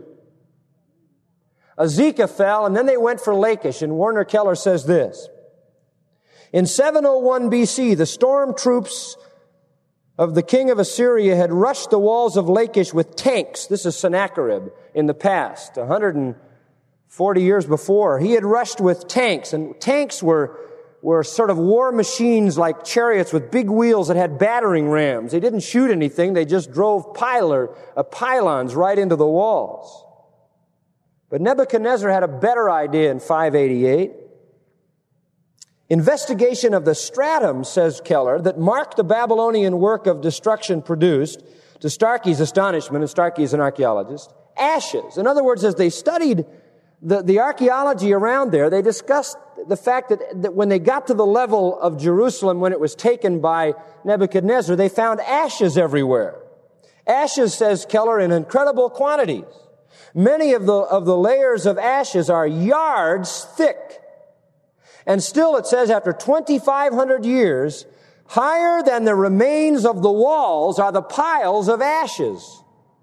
Azekah fell, and then they went for Lachish, and Werner Keller says this: in 701 BC, the storm troops of the king of Assyria had rushed the walls of Lachish with tanks. This is Sennacherib in the past, 140 years before. He had rushed with tanks, and tanks were sort of war machines like chariots with big wheels that had battering rams. They didn't shoot anything. They just drove pylons right into the walls. But Nebuchadnezzar had a better idea in 588. Investigation of the stratum, says Keller, that marked the Babylonian work of destruction produced, to Starkey's astonishment, and Starkey is an archaeologist, ashes. In other words, as they studied the archaeology around there, they discussed the fact that when they got to the level of Jerusalem, when it was taken by Nebuchadnezzar, they found ashes everywhere. Ashes, says Keller, in incredible quantities. Many of the layers of ashes are yards thick. And still, it says, after 2,500 years, higher than the remains of the walls are the piles of ashes.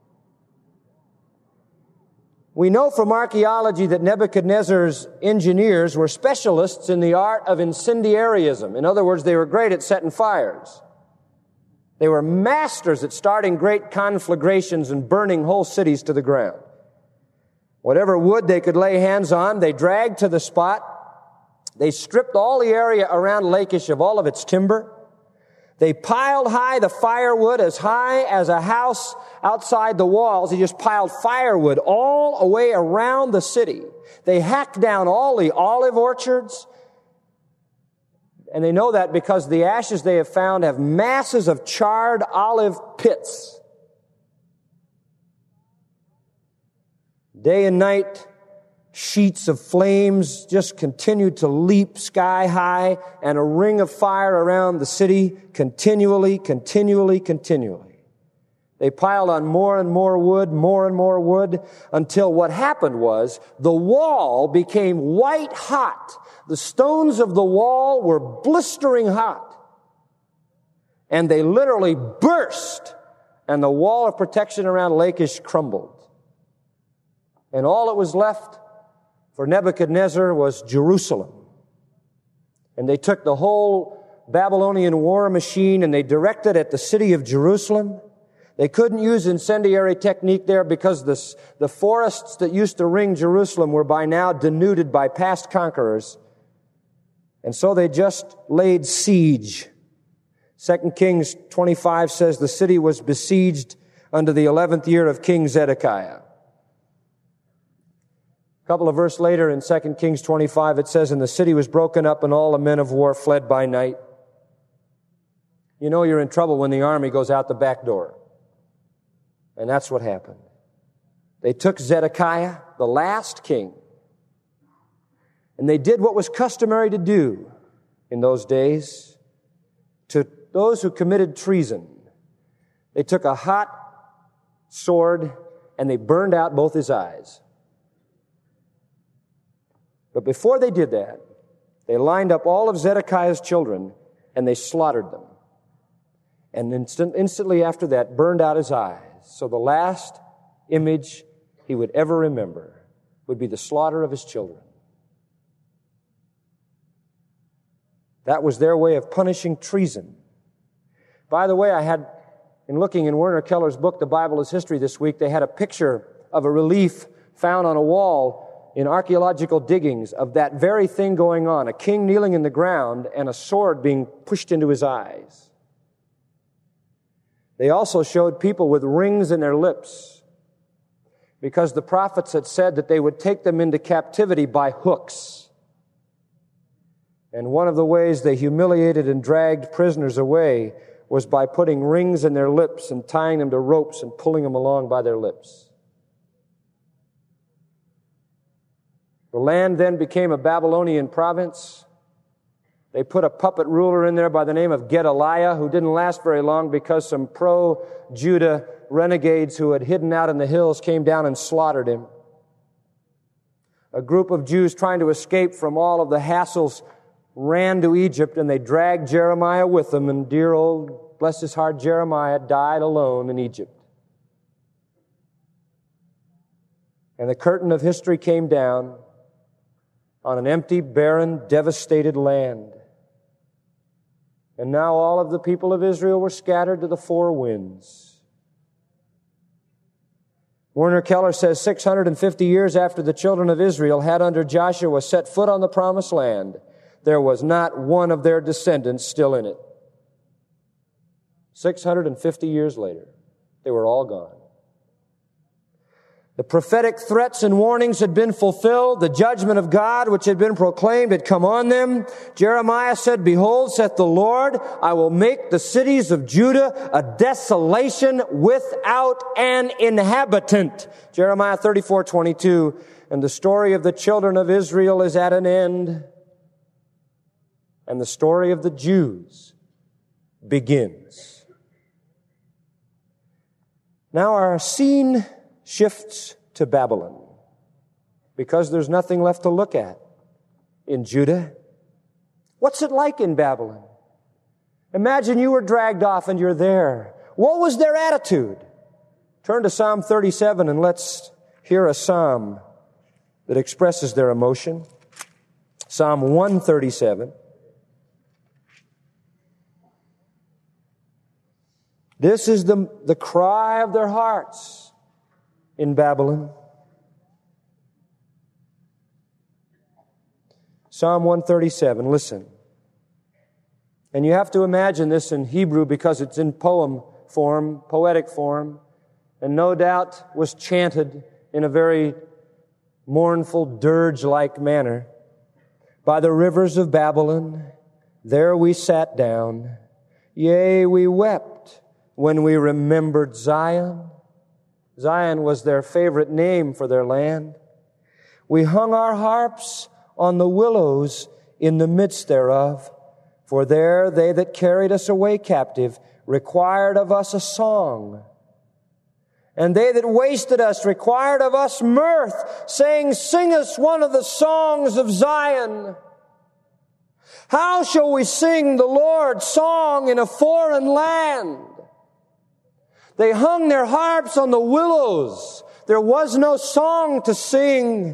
We know from archaeology that Nebuchadnezzar's engineers were specialists in the art of incendiarism. In other words, they were great at setting fires. They were masters at starting great conflagrations and burning whole cities to the ground. Whatever wood they could lay hands on, they dragged to the spot. They stripped all the area around Lachish of all of its timber. They piled high the firewood as high as a house outside the walls. They just piled firewood all the way around the city. They hacked down all the olive orchards. And they know that because the ashes they have found have masses of charred olive pits. Day and night, sheets of flames just continued to leap sky high, and a ring of fire around the city continually. They piled on more and more wood, until what happened was the wall became white hot. The stones of the wall were blistering hot. And they literally burst, and the wall of protection around Lachish crumbled. And all that was left for Nebuchadnezzar was Jerusalem. And they took the whole Babylonian war machine and they directed at the city of Jerusalem. They couldn't use incendiary technique there because the forests that used to ring Jerusalem were by now denuded by past conquerors. And so they just laid siege 2 Kings 25 says the city was besieged unto the 11th year of King Zedekiah. A couple of verses later in 2 Kings 25 it says, and the city was broken up and all the men of war fled by night. You know you're in trouble when the army goes out the back door. And that's what happened. They took Zedekiah, the last king, and they did what was customary to do in those days to those who committed treason. They took a hot sword and they burned out both his eyes. But before they did that, they lined up all of Zedekiah's children and they slaughtered them. And instantly after that, burned out his eyes. So the last image he would ever remember would be the slaughter of his children. That was their way of punishing treason. By the way, in looking in Werner Keller's book, The Bible is History, this week, they had a picture of a relief found on a wall in archaeological diggings of that very thing going on, a king kneeling in the ground and a sword being pushed into his eyes. They also showed people with rings in their lips because the prophets had said that they would take them into captivity by hooks. And one of the ways they humiliated and dragged prisoners away was by putting rings in their lips and tying them to ropes and pulling them along by their lips. The land then became a Babylonian province. They put a puppet ruler in there by the name of Gedaliah, who didn't last very long because some pro-Judah renegades who had hidden out in the hills came down and slaughtered him. A group of Jews trying to escape from all of the hassles ran to Egypt, and they dragged Jeremiah with them, and dear old, bless his heart, Jeremiah died alone in Egypt. And the curtain of history came down on an empty, barren, devastated land. And now all of the people of Israel were scattered to the four winds. Werner Keller says 650 years after the children of Israel had under Joshua set foot on the promised land, there was not one of their descendants still in it. 650 years later, they were all gone. The prophetic threats and warnings had been fulfilled. The judgment of God, which had been proclaimed, had come on them. Jeremiah said, behold, saith the Lord, I will make the cities of Judah a desolation without an inhabitant. Jeremiah 34:22. And the story of the children of Israel is at an end. And the story of the Jews begins. Now our scene shifts to Babylon because there's nothing left to look at in Judah. What's it like in Babylon? Imagine you were dragged off and you're there. What was their attitude? Turn to Psalm 37 and let's hear a psalm that expresses their emotion. Psalm 137. This is the cry of their hearts in Babylon. Psalm 137, listen. And you have to imagine this in Hebrew because it's in poem form, poetic form, and no doubt was chanted in a very mournful, dirge-like manner. By the rivers of Babylon, there we sat down. Yea, we wept when we remembered Zion. Zion was their favorite name for their land. We hung our harps on the willows in the midst thereof. For there they that carried us away captive required of us a song. And they that wasted us required of us mirth, saying, sing us one of the songs of Zion. How shall we sing the Lord's song in a foreign land? They hung their harps on the willows. There was no song to sing.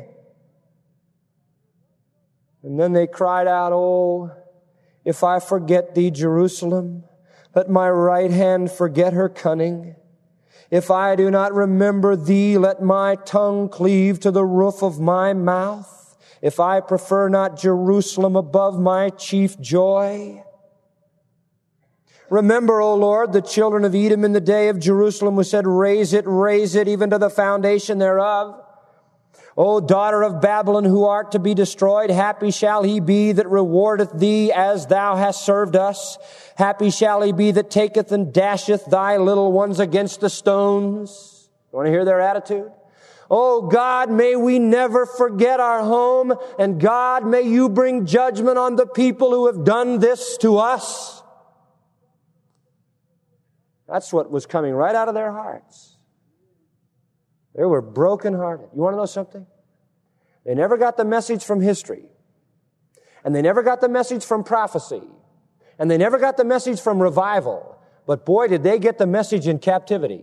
And then they cried out, oh, if I forget thee, Jerusalem, let my right hand forget her cunning. If I do not remember thee, let my tongue cleave to the roof of my mouth. If I prefer not Jerusalem above my chief joy. Remember, O Lord, the children of Edom in the day of Jerusalem who said, raise it, even to the foundation thereof. O daughter of Babylon, who art to be destroyed, happy shall he be that rewardeth thee as thou hast served us. Happy shall he be that taketh and dasheth thy little ones against the stones. You want to hear their attitude? Oh God, may we never forget our home, and God, may you bring judgment on the people who have done this to us. That's what was coming right out of their hearts. They were brokenhearted. You want to know something? They never got the message from history. And they never got the message from prophecy. And they never got the message from revival. But boy, did they get the message in captivity.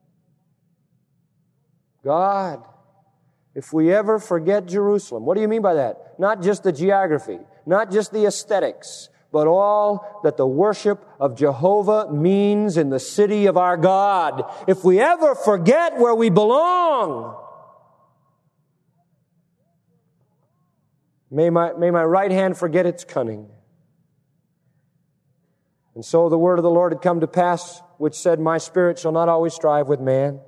God, if we ever forget Jerusalem, what do you mean by that? Not just the geography, not just the aesthetics, but all that the worship of Jehovah means in the city of our God. If we ever forget where we belong, may my right hand forget its cunning. And so the word of the Lord had come to pass, which said, my spirit shall not always strive with man.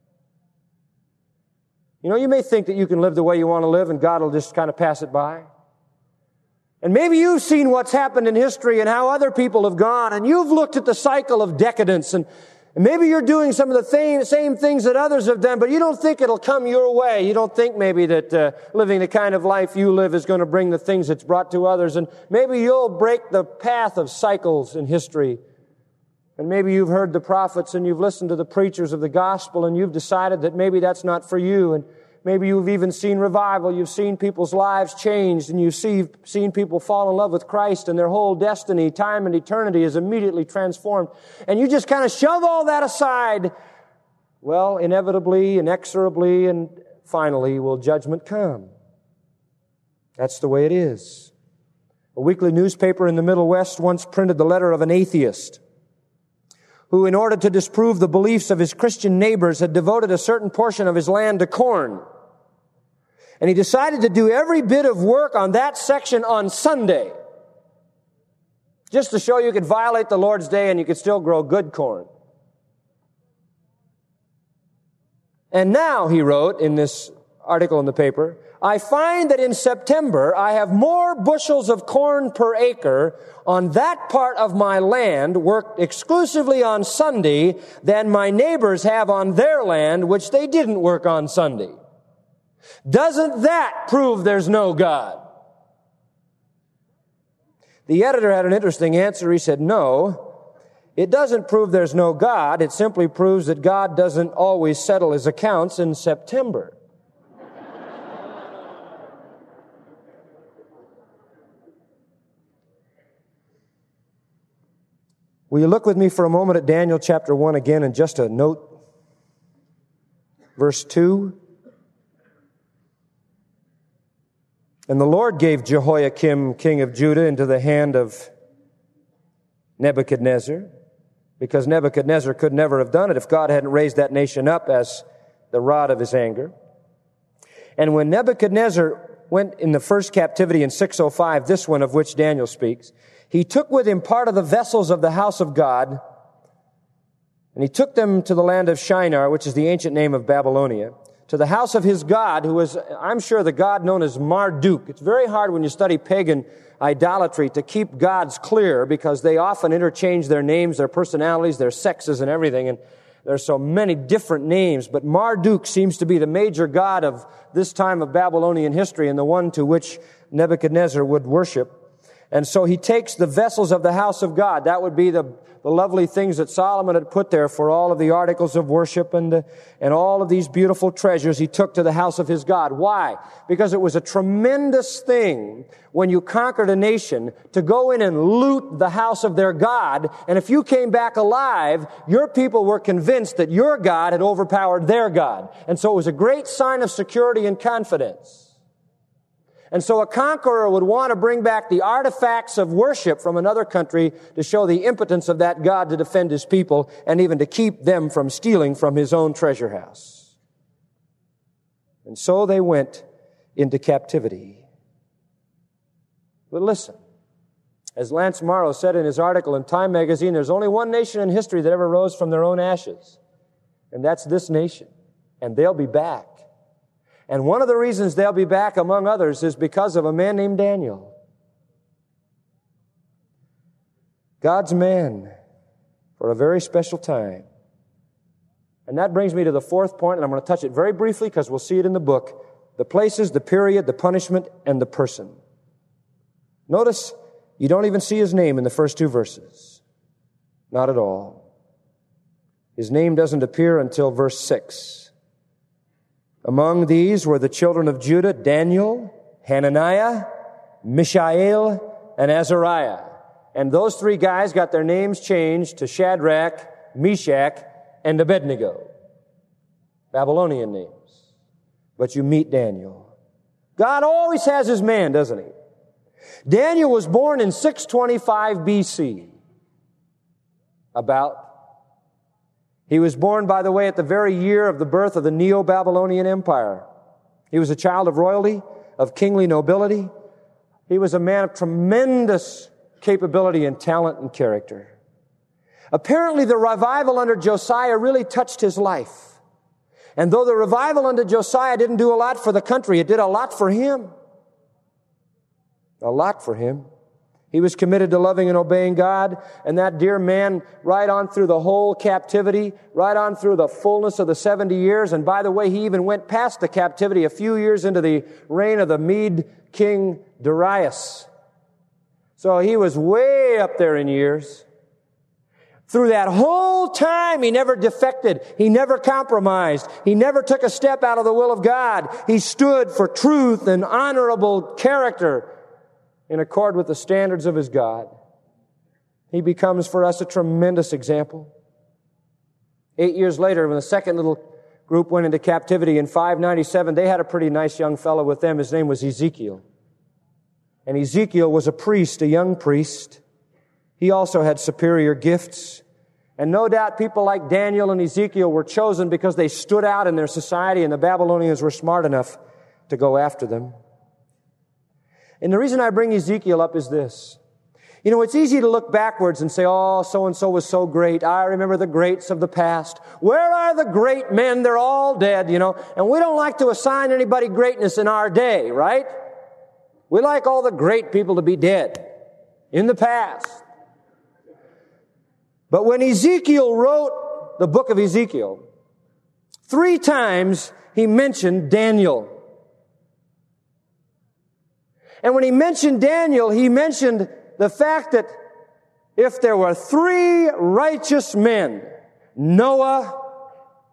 You know, you may think that you can live the way you want to live and God will just kind of pass it by. And maybe you've seen what's happened in history and how other people have gone, and you've looked at the cycle of decadence, and maybe you're doing some of the same things that others have done, but you don't think it'll come your way. You don't think maybe that living the kind of life you live is going to bring the things it's brought to others, and maybe you'll break the path of cycles in history. And maybe you've heard the prophets and you've listened to the preachers of the gospel, and you've decided that maybe that's not for you, and maybe you've even seen revival. You've seen people's lives changed, and you've seen people fall in love with Christ, and their whole destiny, time and eternity is immediately transformed. And you just kind of shove all that aside. Well, inevitably, inexorably, and finally will judgment come. That's the way it is. A weekly newspaper in the Middle West once printed the letter of an atheist who, in order to disprove the beliefs of his Christian neighbors, had devoted a certain portion of his land to corn. And he decided to do every bit of work on that section on Sunday, just to show you could violate the Lord's day and you could still grow good corn. And now, he wrote in this article in the paper, I find that in September I have more bushels of corn per acre on that part of my land worked exclusively on Sunday than my neighbors have on their land, which they didn't work on Sunday. Doesn't that prove there's no God? The editor had an interesting answer. He said, no, it doesn't prove there's no God. It simply proves that God doesn't always settle his accounts in September. Will you look with me for a moment at Daniel chapter 1 again, and just a note, verse 2. And the Lord gave Jehoiakim, king of Judah, into the hand of Nebuchadnezzar, because Nebuchadnezzar could never have done it if God hadn't raised that nation up as the rod of his anger. And when Nebuchadnezzar went in the first captivity in 605, this one of which Daniel speaks, he took with him part of the vessels of the house of God, and he took them to the land of Shinar, which is the ancient name of Babylonia, to the house of his god, who was, I'm sure, the god known as Marduk. It's very hard when you study pagan idolatry to keep gods clear, because they often interchange their names, their personalities, their sexes, and everything, and there's so many different names. But Marduk seems to be the major god of this time of Babylonian history, and the one to which Nebuchadnezzar would worship. And so he takes the vessels of the house of God. That would be the lovely things that Solomon had put there for all of the articles of worship and all of these beautiful treasures he took to the house of his God. Why? Because it was a tremendous thing when you conquered a nation to go in and loot the house of their God. And if you came back alive, your people were convinced that your God had overpowered their God. And so it was a great sign of security and confidence. And so a conqueror would want to bring back the artifacts of worship from another country to show the impotence of that God to defend his people and even to keep them from stealing from his own treasure house. And so they went into captivity. But listen, As Lance Morrow said in his article in Time magazine, there's only one nation in history that ever rose from their own ashes, and that's this nation. And they'll be back. And one of the reasons they'll be back, among others, is because of a man named Daniel. God's man for a very special time. And that brings me to the fourth point, and I'm going to touch it very briefly because we'll see it in the book. The places, the period, the punishment, and the person. Notice, you don't even see his name in the first two verses. Not at all. His name doesn't appear until verse 6. Among these were the children of Judah, Daniel, Hananiah, Mishael, and Azariah. And those three guys got their names changed to Shadrach, Meshach, and Abednego. Babylonian names. But you meet Daniel. God always has his man, doesn't he? Daniel was born in 625 BC. He was born, by the way, at the very year of the birth of the Neo-Babylonian Empire. He was a child of royalty, of kingly nobility. He was a man of tremendous capability and talent and character. Apparently, the revival under Josiah really touched his life. And though the revival under Josiah didn't do a lot for the country, it did a lot for him. A lot for him. He was committed to loving and obeying God, and that dear man, right on through the whole captivity, right on through the fullness of the 70 years, and by the way, he even went past the captivity a few years into the reign of the Mede king Darius. So he was way up there in years. Through that whole time, he never defected. He never compromised. He never took a step out of the will of God. He stood for truth and honorable character in accord with the standards of his God. He becomes for us a tremendous example. 8 years later, when the second little group went into captivity in 597, they had a pretty nice young fellow with them. His name was Ezekiel. And Ezekiel was a priest, a young priest. He also had superior gifts. And no doubt people like Daniel and Ezekiel were chosen because they stood out in their society, and the Babylonians were smart enough to go after them. And the reason I bring Ezekiel up is this. You know, it's easy to look backwards and say, oh, so-and-so was so great. I remember the greats of the past. Where are the great men? They're all dead, you know. And we don't like to assign anybody greatness in our day, right? We like all the great people to be dead in the past. But when Ezekiel wrote the book of Ezekiel, 3 times he mentioned Daniel. And when he mentioned Daniel, he mentioned the fact that if there were 3 righteous men, Noah,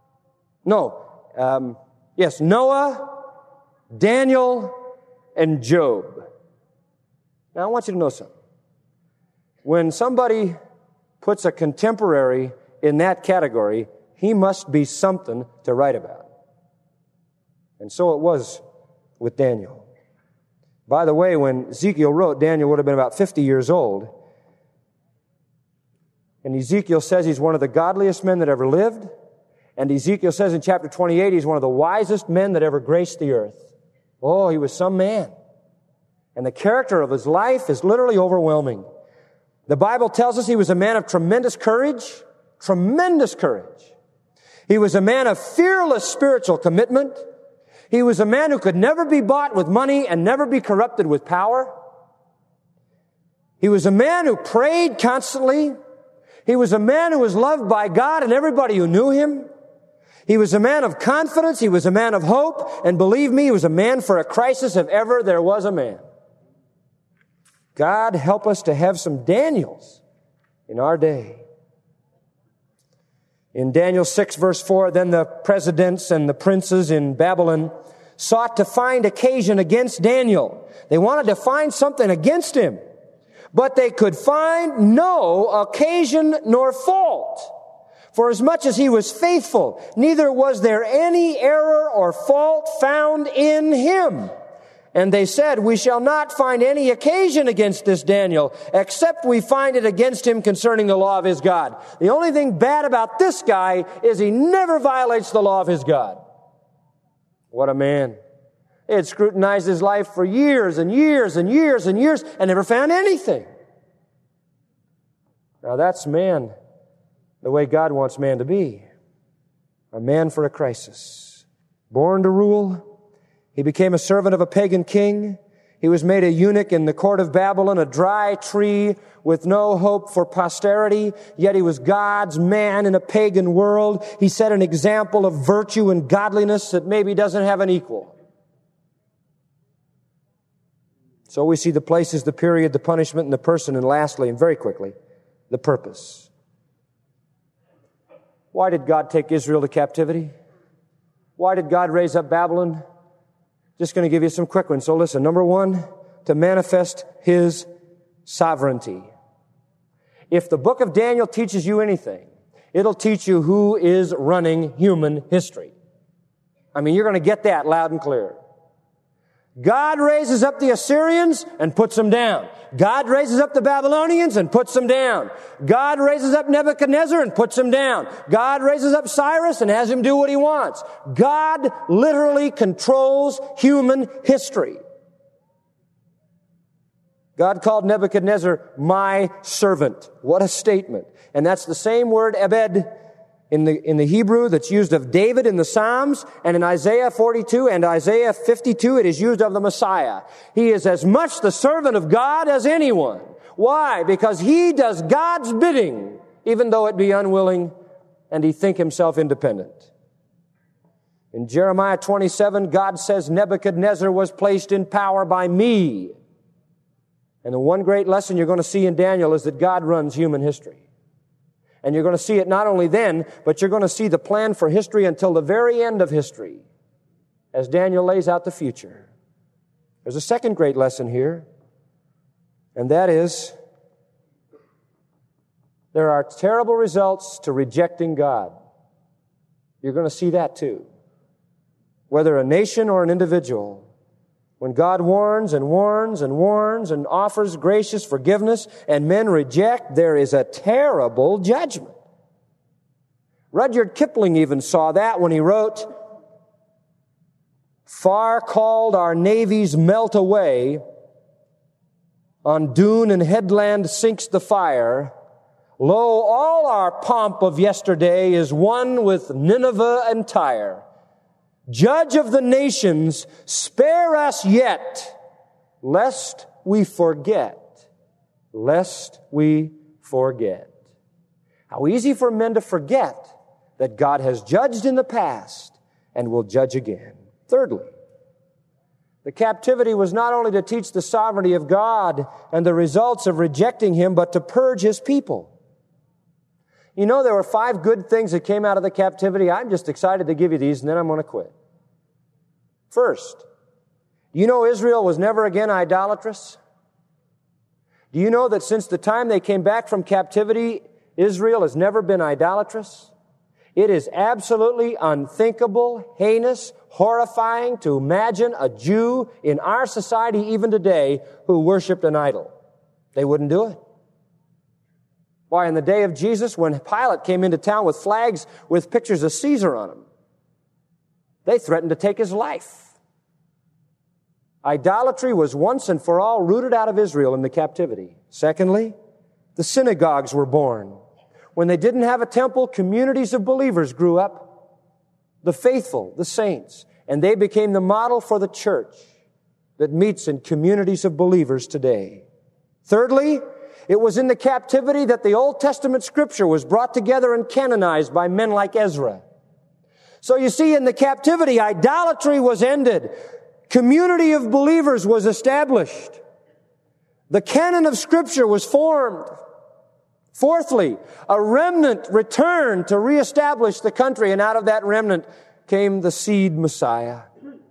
Daniel, and Job. Now I want you to know something. When somebody puts a contemporary in that category, he must be something to write about. And so it was with Daniel. By the way, when Ezekiel wrote, Daniel would have been about 50 years old. And Ezekiel says he's one of the godliest men that ever lived. And Ezekiel says in chapter 28, he's one of the wisest men that ever graced the earth. Oh, he was some man. And the character of his life is literally overwhelming. The Bible tells us he was a man of tremendous courage. Tremendous courage. He was a man of fearless spiritual commitment. He was a man who could never be bought with money and never be corrupted with power. He was a man who prayed constantly. He was a man who was loved by God and everybody who knew him. He was a man of confidence. He was a man of hope. And believe me, he was a man for a crisis if ever there was a man. God help us to have some Daniels in our day. In Daniel 6 verse 4, then the presidents and the princes in Babylon sought to find occasion against Daniel. They wanted to find something against him, but they could find no occasion nor fault. For as much as he was faithful, neither was there any error or fault found in him. And they said, we shall not find any occasion against this Daniel, except we find it against him concerning the law of his God. The only thing bad about this guy is he never violates the law of his God. What a man. They had scrutinized his life for years and years and years and years and never found anything. Now that's man, the way God wants man to be. A man for a crisis. Born to rule, he became a servant of a pagan king. He was made a eunuch in the court of Babylon, a dry tree with no hope for posterity, yet he was God's man in a pagan world. He set an example of virtue and godliness that maybe doesn't have an equal. So we see the places, the period, the punishment, and the person, and lastly, and very quickly, the purpose. Why did God take Israel to captivity? Why did God raise up Babylon? Just going to give you some quick ones. So listen, number one, to manifest His sovereignty. If the book of Daniel teaches you anything, it'll teach you who is running human history. I mean, you're going to get that loud and clear. God raises up the Assyrians and puts them down. God raises up the Babylonians and puts them down. God raises up Nebuchadnezzar and puts him down. God raises up Cyrus and has him do what he wants. God literally controls human history. God called Nebuchadnezzar my servant. What a statement. And that's the same word, Ebed, in the Hebrew that's used of David in the Psalms, and in Isaiah 42 and Isaiah 52 it is used of the Messiah. He is as much the servant of God as anyone. Why? Because he does God's bidding, even though it be unwilling and he think himself independent. In Jeremiah 27, God says Nebuchadnezzar was placed in power by me. And the one great lesson you're going to see in Daniel is that God runs human history. And you're going to see it not only then, but you're going to see the plan for history until the very end of history as Daniel lays out the future. There's a second great lesson here, and that is there are terrible results to rejecting God. You're going to see that too. Whether a nation or an individual, when God warns and warns and warns and offers gracious forgiveness and men reject, there is a terrible judgment. Rudyard Kipling even saw that when he wrote, "Far called our navies melt away, on dune and headland sinks the fire. Lo, all our pomp of yesterday is one with Nineveh and Tyre. Judge of the nations, spare us yet, lest we forget, lest we forget." How easy for men to forget that God has judged in the past and will judge again. Thirdly, the captivity was not only to teach the sovereignty of God and the results of rejecting Him, but to purge His people. You know, there were 5 good things that came out of the captivity. I'm just excited to give you these, and then I'm going to quit. First, do you know Israel was never again idolatrous? Do you know that since the time they came back from captivity, Israel has never been idolatrous? It is absolutely unthinkable, heinous, horrifying to imagine a Jew in our society even today who worshiped an idol. They wouldn't do it. Why, in the day of Jesus, when Pilate came into town with flags with pictures of Caesar on them, they threatened to take his life. Idolatry was once and for all rooted out of Israel in the captivity. Secondly, the synagogues were born. When they didn't have a temple, communities of believers grew up, the faithful, the saints, and they became the model for the church that meets in communities of believers today. Thirdly, it was in the captivity that the Old Testament Scripture was brought together and canonized by men like Ezra. So you see, in the captivity, idolatry was ended. Community of believers was established. The canon of Scripture was formed. Fourthly, a remnant returned to reestablish the country, and out of that remnant came the seed Messiah.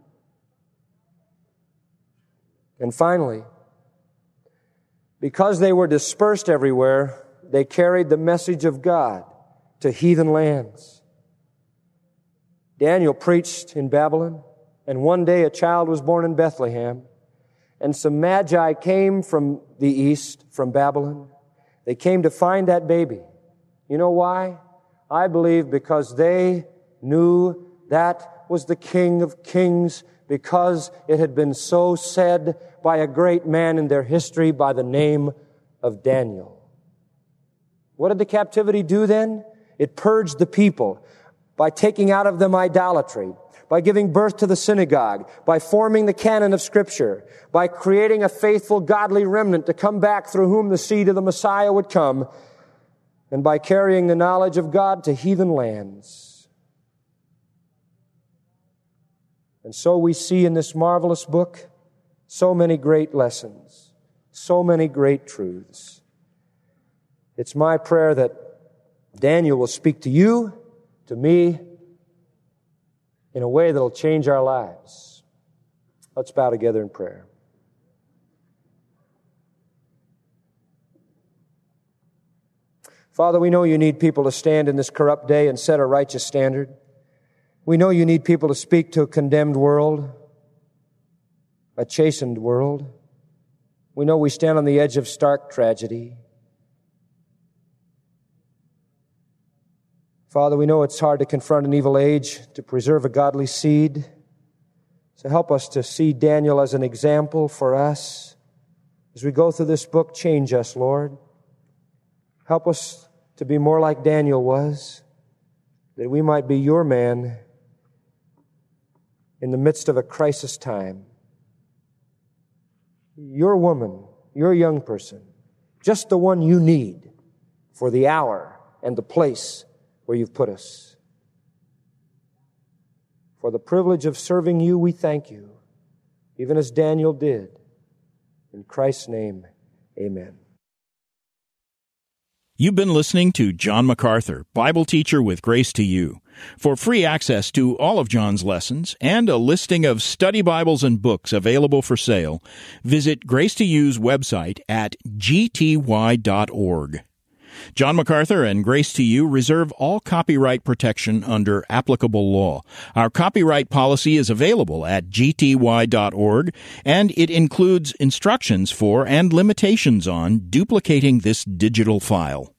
And finally, because they were dispersed everywhere, they carried the message of God to heathen lands. Daniel preached in Babylon, and one day a child was born in Bethlehem, and some magi came from the east, from Babylon. They came to find that baby. You know why? I believe because they knew that was the King of Kings, because it had been so said by a great man in their history by the name of Daniel. What did the captivity do then? It purged the people by taking out of them idolatry, by giving birth to the synagogue, by forming the canon of Scripture, by creating a faithful, godly remnant to come back through whom the seed of the Messiah would come, and by carrying the knowledge of God to heathen lands. And so we see in this marvelous book so many great lessons, so many great truths. It's my prayer that Daniel will speak to you, to me, in a way that will change our lives. Let's bow together in prayer. Father, we know you need people to stand in this corrupt day and set a righteous standard. We know you need people to speak to a condemned world, a chastened world. We know we stand on the edge of stark tragedy. Father, we know it's hard to confront an evil age, to preserve a godly seed. So help us to see Daniel as an example for us. As we go through this book, change us, Lord. Help us to be more like Daniel was, that we might be your man in the midst of a crisis time. Your woman, your young person, just the one you need for the hour and the place where you've put us. For the privilege of serving you, we thank you, even as Daniel did. In Christ's name, amen.
You've been listening to John MacArthur, Bible teacher with Grace to You. For free access to all of John's lessons and a listing of study Bibles and books available for sale, visit Grace to You's website at gty.org. John MacArthur and Grace to You reserve all copyright protection under applicable law. Our copyright policy is available at gty.org, and it includes instructions for and limitations on duplicating this digital file.